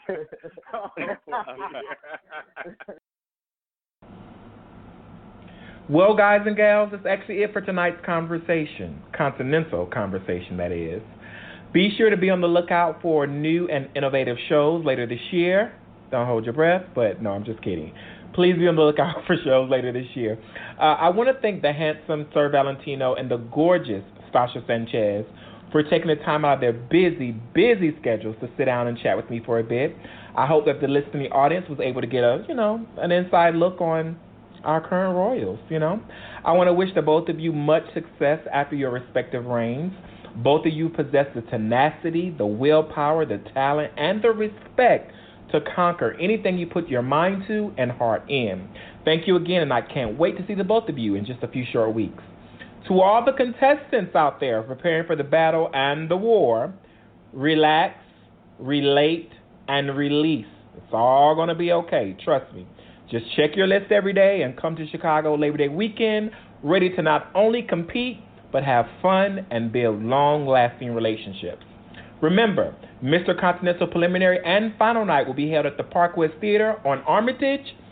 Well, guys and gals, that's actually it for tonight's conversation. Continental conversation, that is. Be sure to be on the lookout for new and innovative shows later this year. Don't hold your breath, but no, I'm just kidding. Please be on the lookout for shows later this year. I want to thank the handsome Sir Valentino and the gorgeous Stasha Sanchez for taking the time out of their busy schedules to sit down and chat with me for a bit. I hope that the listening audience was able to get an inside look on our current royals, I want to wish the both of you much success after your respective reigns. Both of you possess the tenacity, the willpower, the talent, and the respect to conquer anything you put your mind to and heart in. Thank you again, and I can't wait to see the both of you in just a few short weeks. To all the contestants out there preparing for the battle and the war, relax, relate, and release. It's all going to be okay, trust me. Just check your list every day and come to Chicago Labor Day weekend ready to not only compete, but have fun and build long-lasting relationships. Remember, Mr. Continental Preliminary and Final Night will be held at the Park West Theater on Armitage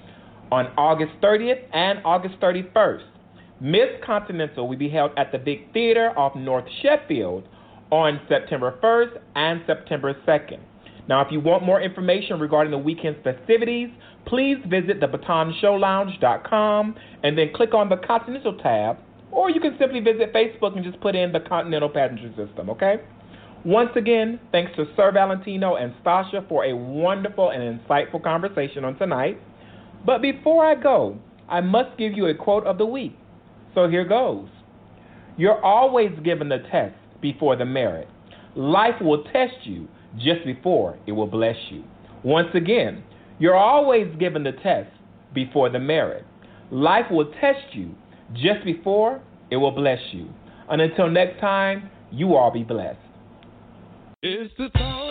on August 30th and August 31st. Miss Continental will be held at the Big Theater off North Sheffield on September 1st and September 2nd. Now, if you want more information regarding the weekend's festivities, please visit thebatonshowlounge.com and then click on the Continental tab, or you can simply visit Facebook and just put in the Continental Pageantry System, okay? Once again, thanks to Sir Valentino and Stasha for a wonderful and insightful conversation on tonight. But before I go, I must give you a quote of the week. So here goes. You're always given the test before the merit. Life will test you just before it will bless you. Once again, you're always given the test before the merit. Life will test you just before it will bless you. And until next time, you all be blessed. It's the thought.